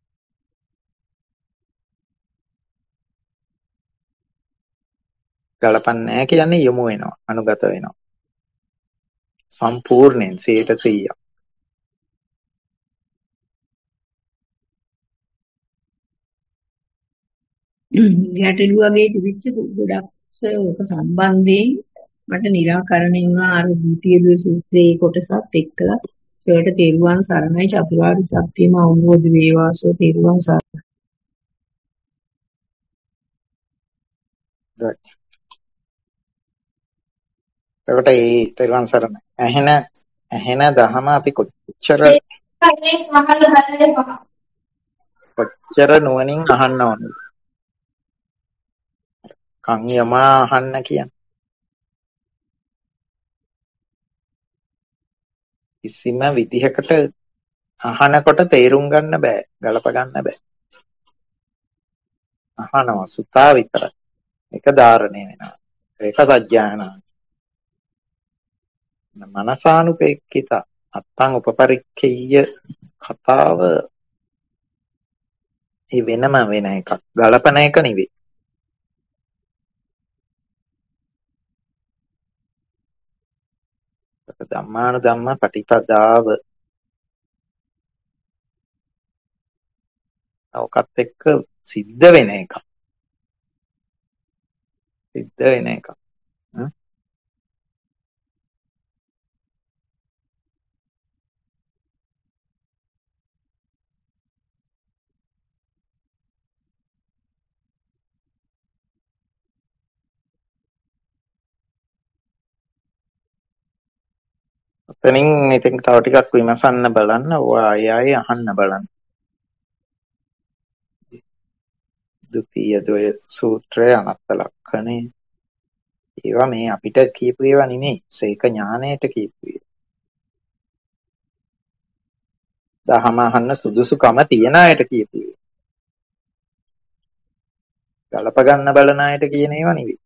ගලපන්නේ නැහැ කියන්නේ යොමු වෙනවා අනුගත වෙනවා සම්පූර්ණයෙන් සියයට සීයක් ගැටලු වගේ තිබිච්ච ගොඩක් ඕක සම්බන්ධයෙන් මට निराකරණය වුණා අර දීපියදුවේ සූත්‍රයේ කොටසත් එක්කලා සර්ට තෙරුවන් සරණයි චතුරාර්ය සත්‍යම අවබෝධ වේවාසෝ තෙරුවන් සරණයි එතකොට ඒ තෙරුවන් සරණ ඇහෙන ඇහෙන දහම අපි කොච්චර කොච්චර නුවණින් අහන්න ඕනද කන් යමා අහන්න කියන්නේ කිසිම විදිහකට අහනකොට තේරුම් ගන්න බෑ ගලප ගන්න බෑ අහනවා සුතා විතරයි ඒක ධාරණය වෙනවා ඒක සත්‍යයනා මනසානුපේක්ඛිත අත්තං උපපරික්ඛේය කතාව ඒ වෙනම වෙන එකක් ගලපන එක නෙවෙයි ධම්මාන ධම්ම පටිපදාව ඔකත් එක්ක සිද්ධ වෙන එක සිද්ධ වෙන එක එතනින් ඉතින් තව ටිකක් විමසන්න බලන්න ඔයා ආයෙ ආයෙ අහන්න බලන්න. ද්විතීය ද්වය සූත්‍රය අනත්ත ලක්ෂණේ ඒවා මේ අපිට කියපු ඒවා නෙමෙයි සේක ඥාණයට කියපු ඒවා. දහම අහන්න සුදුසුකම තියන අයට කියපු ඒවා. ගලප ගන්න බලන අයට කියන ඒවා නෙවෙයි.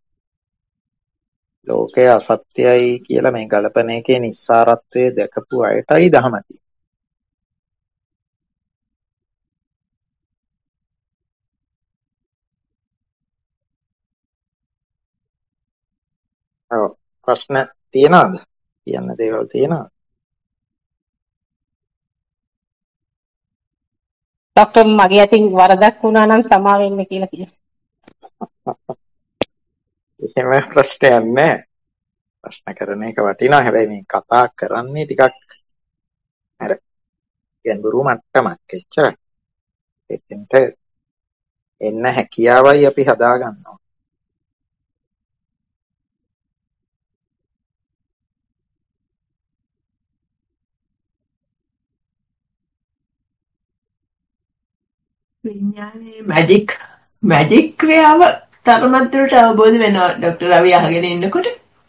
ලෝකය අසත්‍යයි කියලා මේ ගලපන එකේ නිස්සාරත්වය දැකපු අයටයි දහම තියෙන්නේ. ඔව් ප්‍රශ්න තියනවද? කියන්න දේවල් තියනවද? ડોક્ટર මගේ අතින් වරදක් වුණා නම් සමා වෙන්න කියලා කියනවා. එහෙම ප්‍රශ්නයක් නැහැ. ප්‍රශ්න කරන එක වටිනවා. හැබැයි මේ කතා කරන්නේ ටිකක් අර ගැඹුරු මට්ටමක් එච්චරයි. එතෙන්ට එන්න හැකියාවයි අපි හදා ගන්නවා. විඥානයේ මැජික් මැජික් ක්‍රියාව තරමක් දුරට අවබෝධ වෙනවා ડોક્ટર රවි අහගෙන ඉන්නකොට.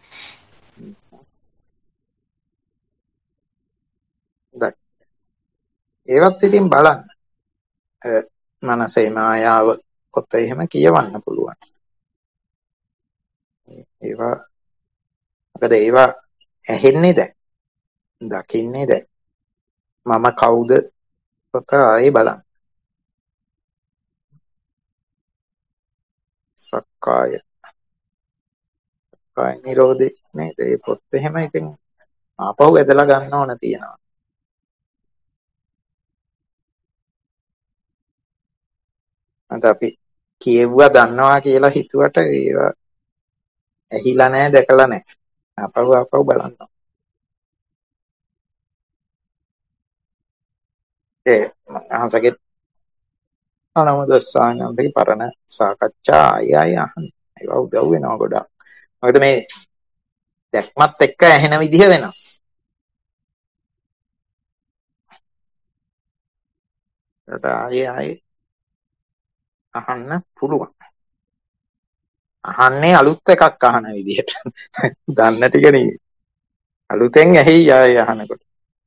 ඒවත් ඉතින් බලන්න. මනසේ මායාව පොත එහෙම කියවන්න පුළුවන්. ඒවා මොකද ඒවා ඇහෙන්නේ දැන්. දකින්නේ දැන්. මම කවුද පොත ආයේ බලන්න. සක්කාය සක්කාය නිරෝධේ නේද? ඒ පොත් එහෙම ඉතින් ආපහු ඇදලා ගන්න ඕන තියෙනවා. අද අපි කියෙව්වා දන්නවා කියලා හිතුවට ඒවා ඇහිලා නැහැ දැකලා නැහැ. ආපහු ආපහු බලන්න. ඒ අහසගේ අනවදස්සානන්දේ පරණ සාකච්ඡා ආය ආය අහන්න. ඒවා උදව් වෙනවා ගොඩාක්. මොකද මේ දැක්මත් එක්ක ඇහෙන විදිහ වෙනස්. ඒකට ආයේ ආයේ අහන්න පුළුවන්. අහන්නේ අලුත් එකක් අහන විදිහට. දන්න ටික නෙවෙයි. අලුතෙන් ඇහි ආයේ අහනකොට.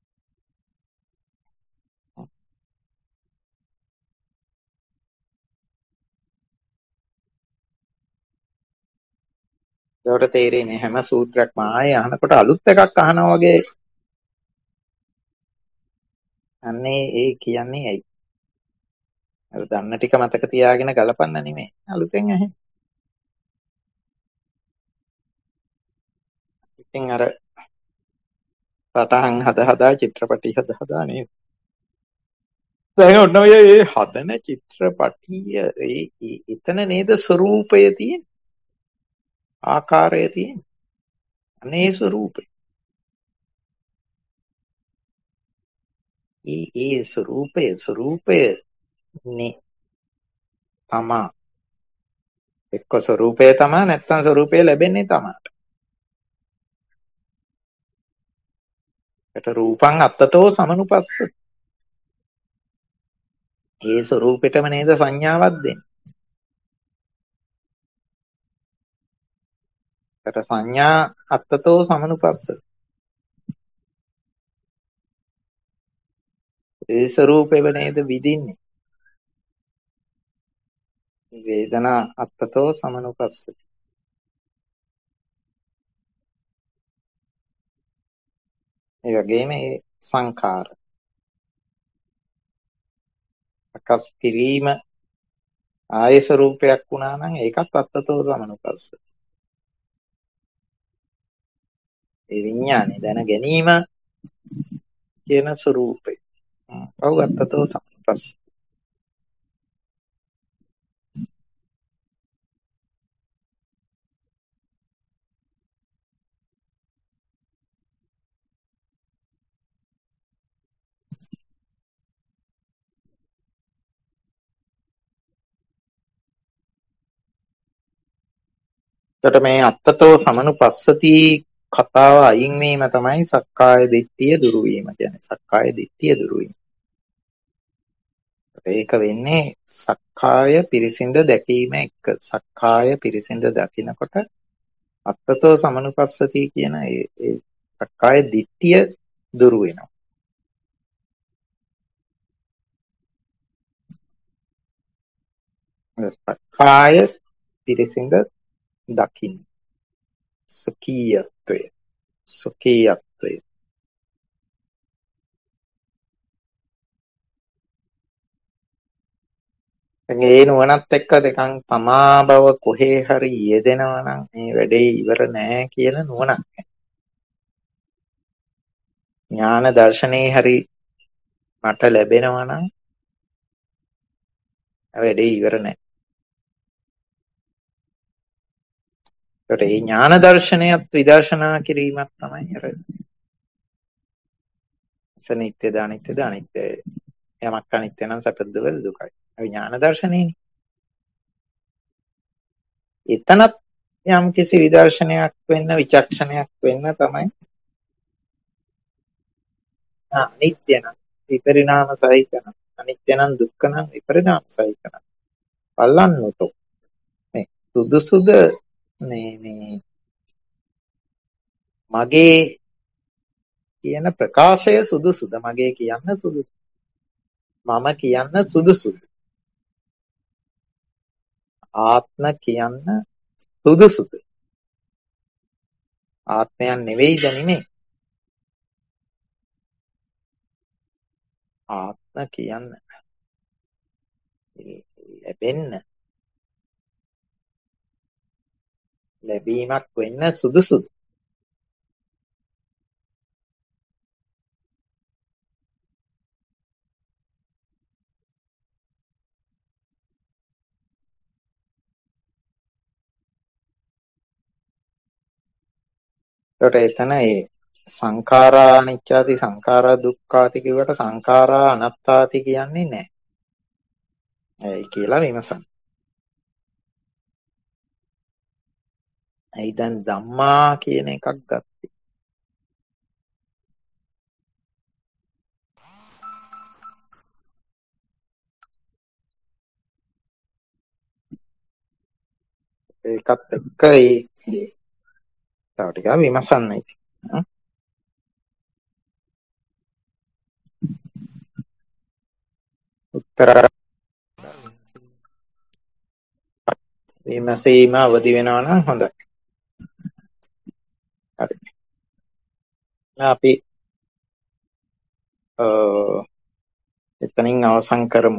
ඒකට තේරෙන්නේ හැම සූත්‍රයක්ම ආයේ අහනකොට අලුත් එකක් අහනවා වගේ. අන්නේ ඒ කියන්නේ ඇයි? අර දන්න ටික මතක තියාගෙන ගලපන්න නෙමෙයි. අලුතෙන් ඇහි. ඉතින් අර සටහන් හද හදා චිත්‍රපටි හද හදා නේද? දැන් ඔන්න ඔය ඒ හදන චිත්‍රපටිය ඒ එතන නේද ස්වરૂපය තියෙන්නේ. ආකාරය තියෙන්නේ. අනේ ස්වરૂපය. ඒ ඒ ස්වરૂපය ස්වરૂපය නේ තමා. එක්ක ස්වરૂපය තමා නැත්නම් ස්වરૂපය ලැබෙන්නේ තමාට. ඒට රූපං අත්තතෝ සමනුපස්ස. ඒ ස්වરૂපෙටම නේද සංඥාවක් දෙන්නේ. ඒට සංඥා අත්තතෝ සමනුපස්ස. ඒ ස්වરૂපෙව නේද විදින්නේ. වේදනා අත්තතෝ සමනුපස්ස. ඒ වගේම ඒ සංඛාර අකස් කිරීම ආය ස්වરૂපයක් වුණා නම් ඒකත් අත්තතෝ සමනුපස්ස. ඒ විඥානේ දැන ගැනීම කියන ස්වરૂපේ ඔව් අත්තතෝ සමනුපස්ස. එතකොට මේ අත්තතෝ සමනුපස්සති කතාව අයින් වීම තමයි සක්කාය දිට්ඨිය දුරු වීම කියන්නේ. සක්කාය දිට්ඨිය දුරු වීම. ඒක වෙන්නේ සක්කාය පිරිසිඳ දැකීම එක්ක. සක්කාය පිරිසිඳ දකිනකොට අත්තතෝ සමනුපස්සති කියන ඒ ඒ සක්කාය දිට්ඨිය දුරු වෙනවා. සක්කාය පිරිසිඳ දකින්න. සුඛීයත්වය සුඛීයත්වය ඒ නුවණත් එක්ක දෙකන් තමා බව කොහේ හරි යෙදෙනවා නම් මේ වැඩේ ඉවර නෑ කියන නුවණක්. ඥාන දර්ශනේ හරි මට ලැබෙනවා නම් වැඩේ ඉවර නෑ. ඒකට මේ ඥාන දර්ශනයත් විදර්ශනා කිරීමක් තමයි අර සනිත්‍යද අනිත්‍යද අනිත්‍යයි. යමක් අනිත්‍ය නම් සැපද දුකයි. ඥාන දර්ශනේනේ. එතනත් යම් කිසි විදර්ශනයක් වෙන්න විචක්ෂණයක් වෙන්න තමයි අනිත්‍ය නම් විපරිණාම සහිත නම් අනිත්‍ය නම් දුක්ඛ නම් විපරිණාම සහිත නම් බලන්නතෝ මේ සුදුසුද මේ මේ මගේ කියන ප්‍රකාශය සුදුසුද මගේ කියන්න සුදුසු මම කියන්න සුදුසුද ආත්ම කියන්න සුදුසුද ආත්මයන් නෙවෙයිද නෙමෙයි ආත්ම කියන්න ලැබෙන්න ලැබීමක් වෙන්න සුදුසුද එතකොට එතන ඒ සංඛාරා අනිච්චාති සංඛාරා දුක්ඛාති කියවට සංඛාරා අනාත්තාති කියන්නේ නැහැ. ඒයි කියලා විමසන්න. ඇයි දැන් ධම්මා කියන එකක් ගත්තේ? ඒකත් එක්ක ඒ තව ටිකක් විමසන්න ඉතින්. උත්තර විමසීම අවදි වෙනවා නම් හොඳයි. හරි. අපි එතනින් අවසන් කරමු.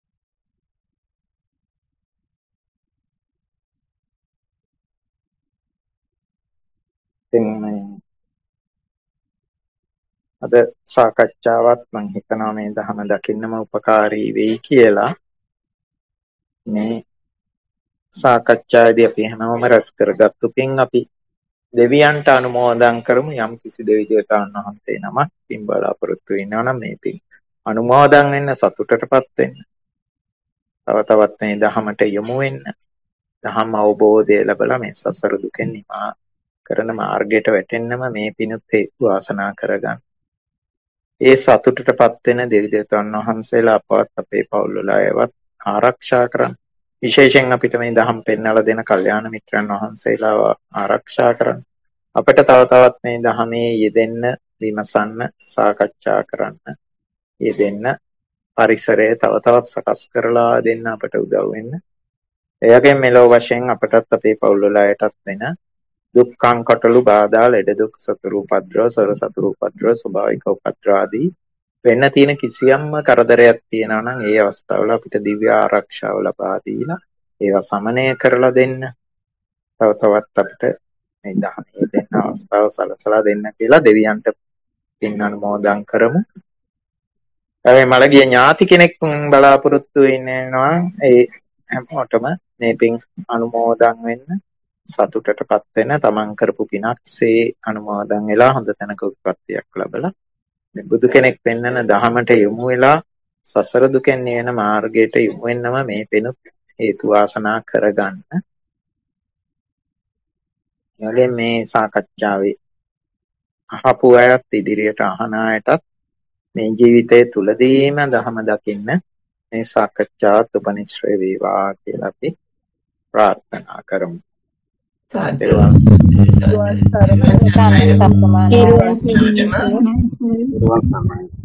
අද සාකච්ඡාවත් මම හිතනවා මේ ධහම දකින්නම උපකාරී වෙයි කියලා. මේ සාකච්ඡාවේදී අපි හැමෝම රැස් කරගත්තු පින් අපි දෙවියන්ට අනුමෝදන් කරමු. යම් කිසි දෙවි දේවතාවුන් වහන්සේ නමක් පින් බලාපොරොත්තු වෙනවා නම් මේ පින් අනුමෝදන් වෙන්න, සතුටටපත් වෙන්න, තව තවත් මේ ධහමට යොමු වෙන්න, ධහම අවබෝධය ලැබලා මේ සසර දුකෙන් නිවා කරන මාර්ගයට වැටෙන්නම මේ පිණුත් හේතු වාසනා කරගන්න. ඒ සතුටටපත් වෙන දෙවි දේවතාවුන් වහන්සේලා අපවත් අපේ පවුල් වල අයවත් ආරක්ෂා කරන්න. විශේෂයෙන් අපිට මේ දහම් පෙන්වලා දෙන කල්යාණ මිත්‍රයන් වහන්සේලාව ආරක්ෂා කරන්න. අපිට තව තවත් මේ දහමේ යෙදෙන්න, විමසන්න, සාකච්ඡා කරන්න යෙදෙන්න පරිසරය තව තවත් සකස් කරලා දෙන්න අපට උදව් වෙන්න. එයගෙන් මෙලොව වශයෙන් අපටත් අපේ පවුල් වල අයටත් වෙන දුක්ඛං කටළු බාධා ලෙඩ දුක් සතුරු උපද්‍රව සොර සතුරු උපද්‍රව ස්වභාවික උපද්‍රව ආදී වෙන්න තියෙන කිසියම්ම කරදරයක් තියෙනවා නම් ඒ අවස්ථාවල අපිට දිව්‍ය ආරක්ෂාව ලබා දීලා ඒවා සමනය කරලා දෙන්න තව තවත් අපිට මේ ධර්මයේ දෙන්න අවස්ථාව සලසලා දෙන්න කියලා දෙවියන්ට පින් අනුමෝදන් කරමු. ඒ මළගිය ඥාති කෙනෙක් බලාපොරොත්තු වෙනවා ඒ හැමෝටම මේ පින් අනුමෝදන් වෙන්න, සතුටටපත් වෙන, තමන් කරපු පිනක්සේ අනුමෝදන් වෙලා හොඳ තැනක උත්පත්තියක් ලැබලා බුදු කෙනෙක් පෙන්වන දහමට යොමු වෙලා සසර දුකෙන් නිවෙන මාර්ගයට යොමු වෙන්නම මේ පිණුත් හේතු වාසනා කරගන්න. යලෙන් මේ සාකච්ඡාවේ අහපු අයත් ඉදිරියට අහන අයටත් මේ ජීවිතයේ තුලදීම දහම දකින්න මේ සාකච්ඡාවත් උපනිශ්‍රේ වේවා කියලා අපි ප්‍රාර්ථනා කරමු. සාදු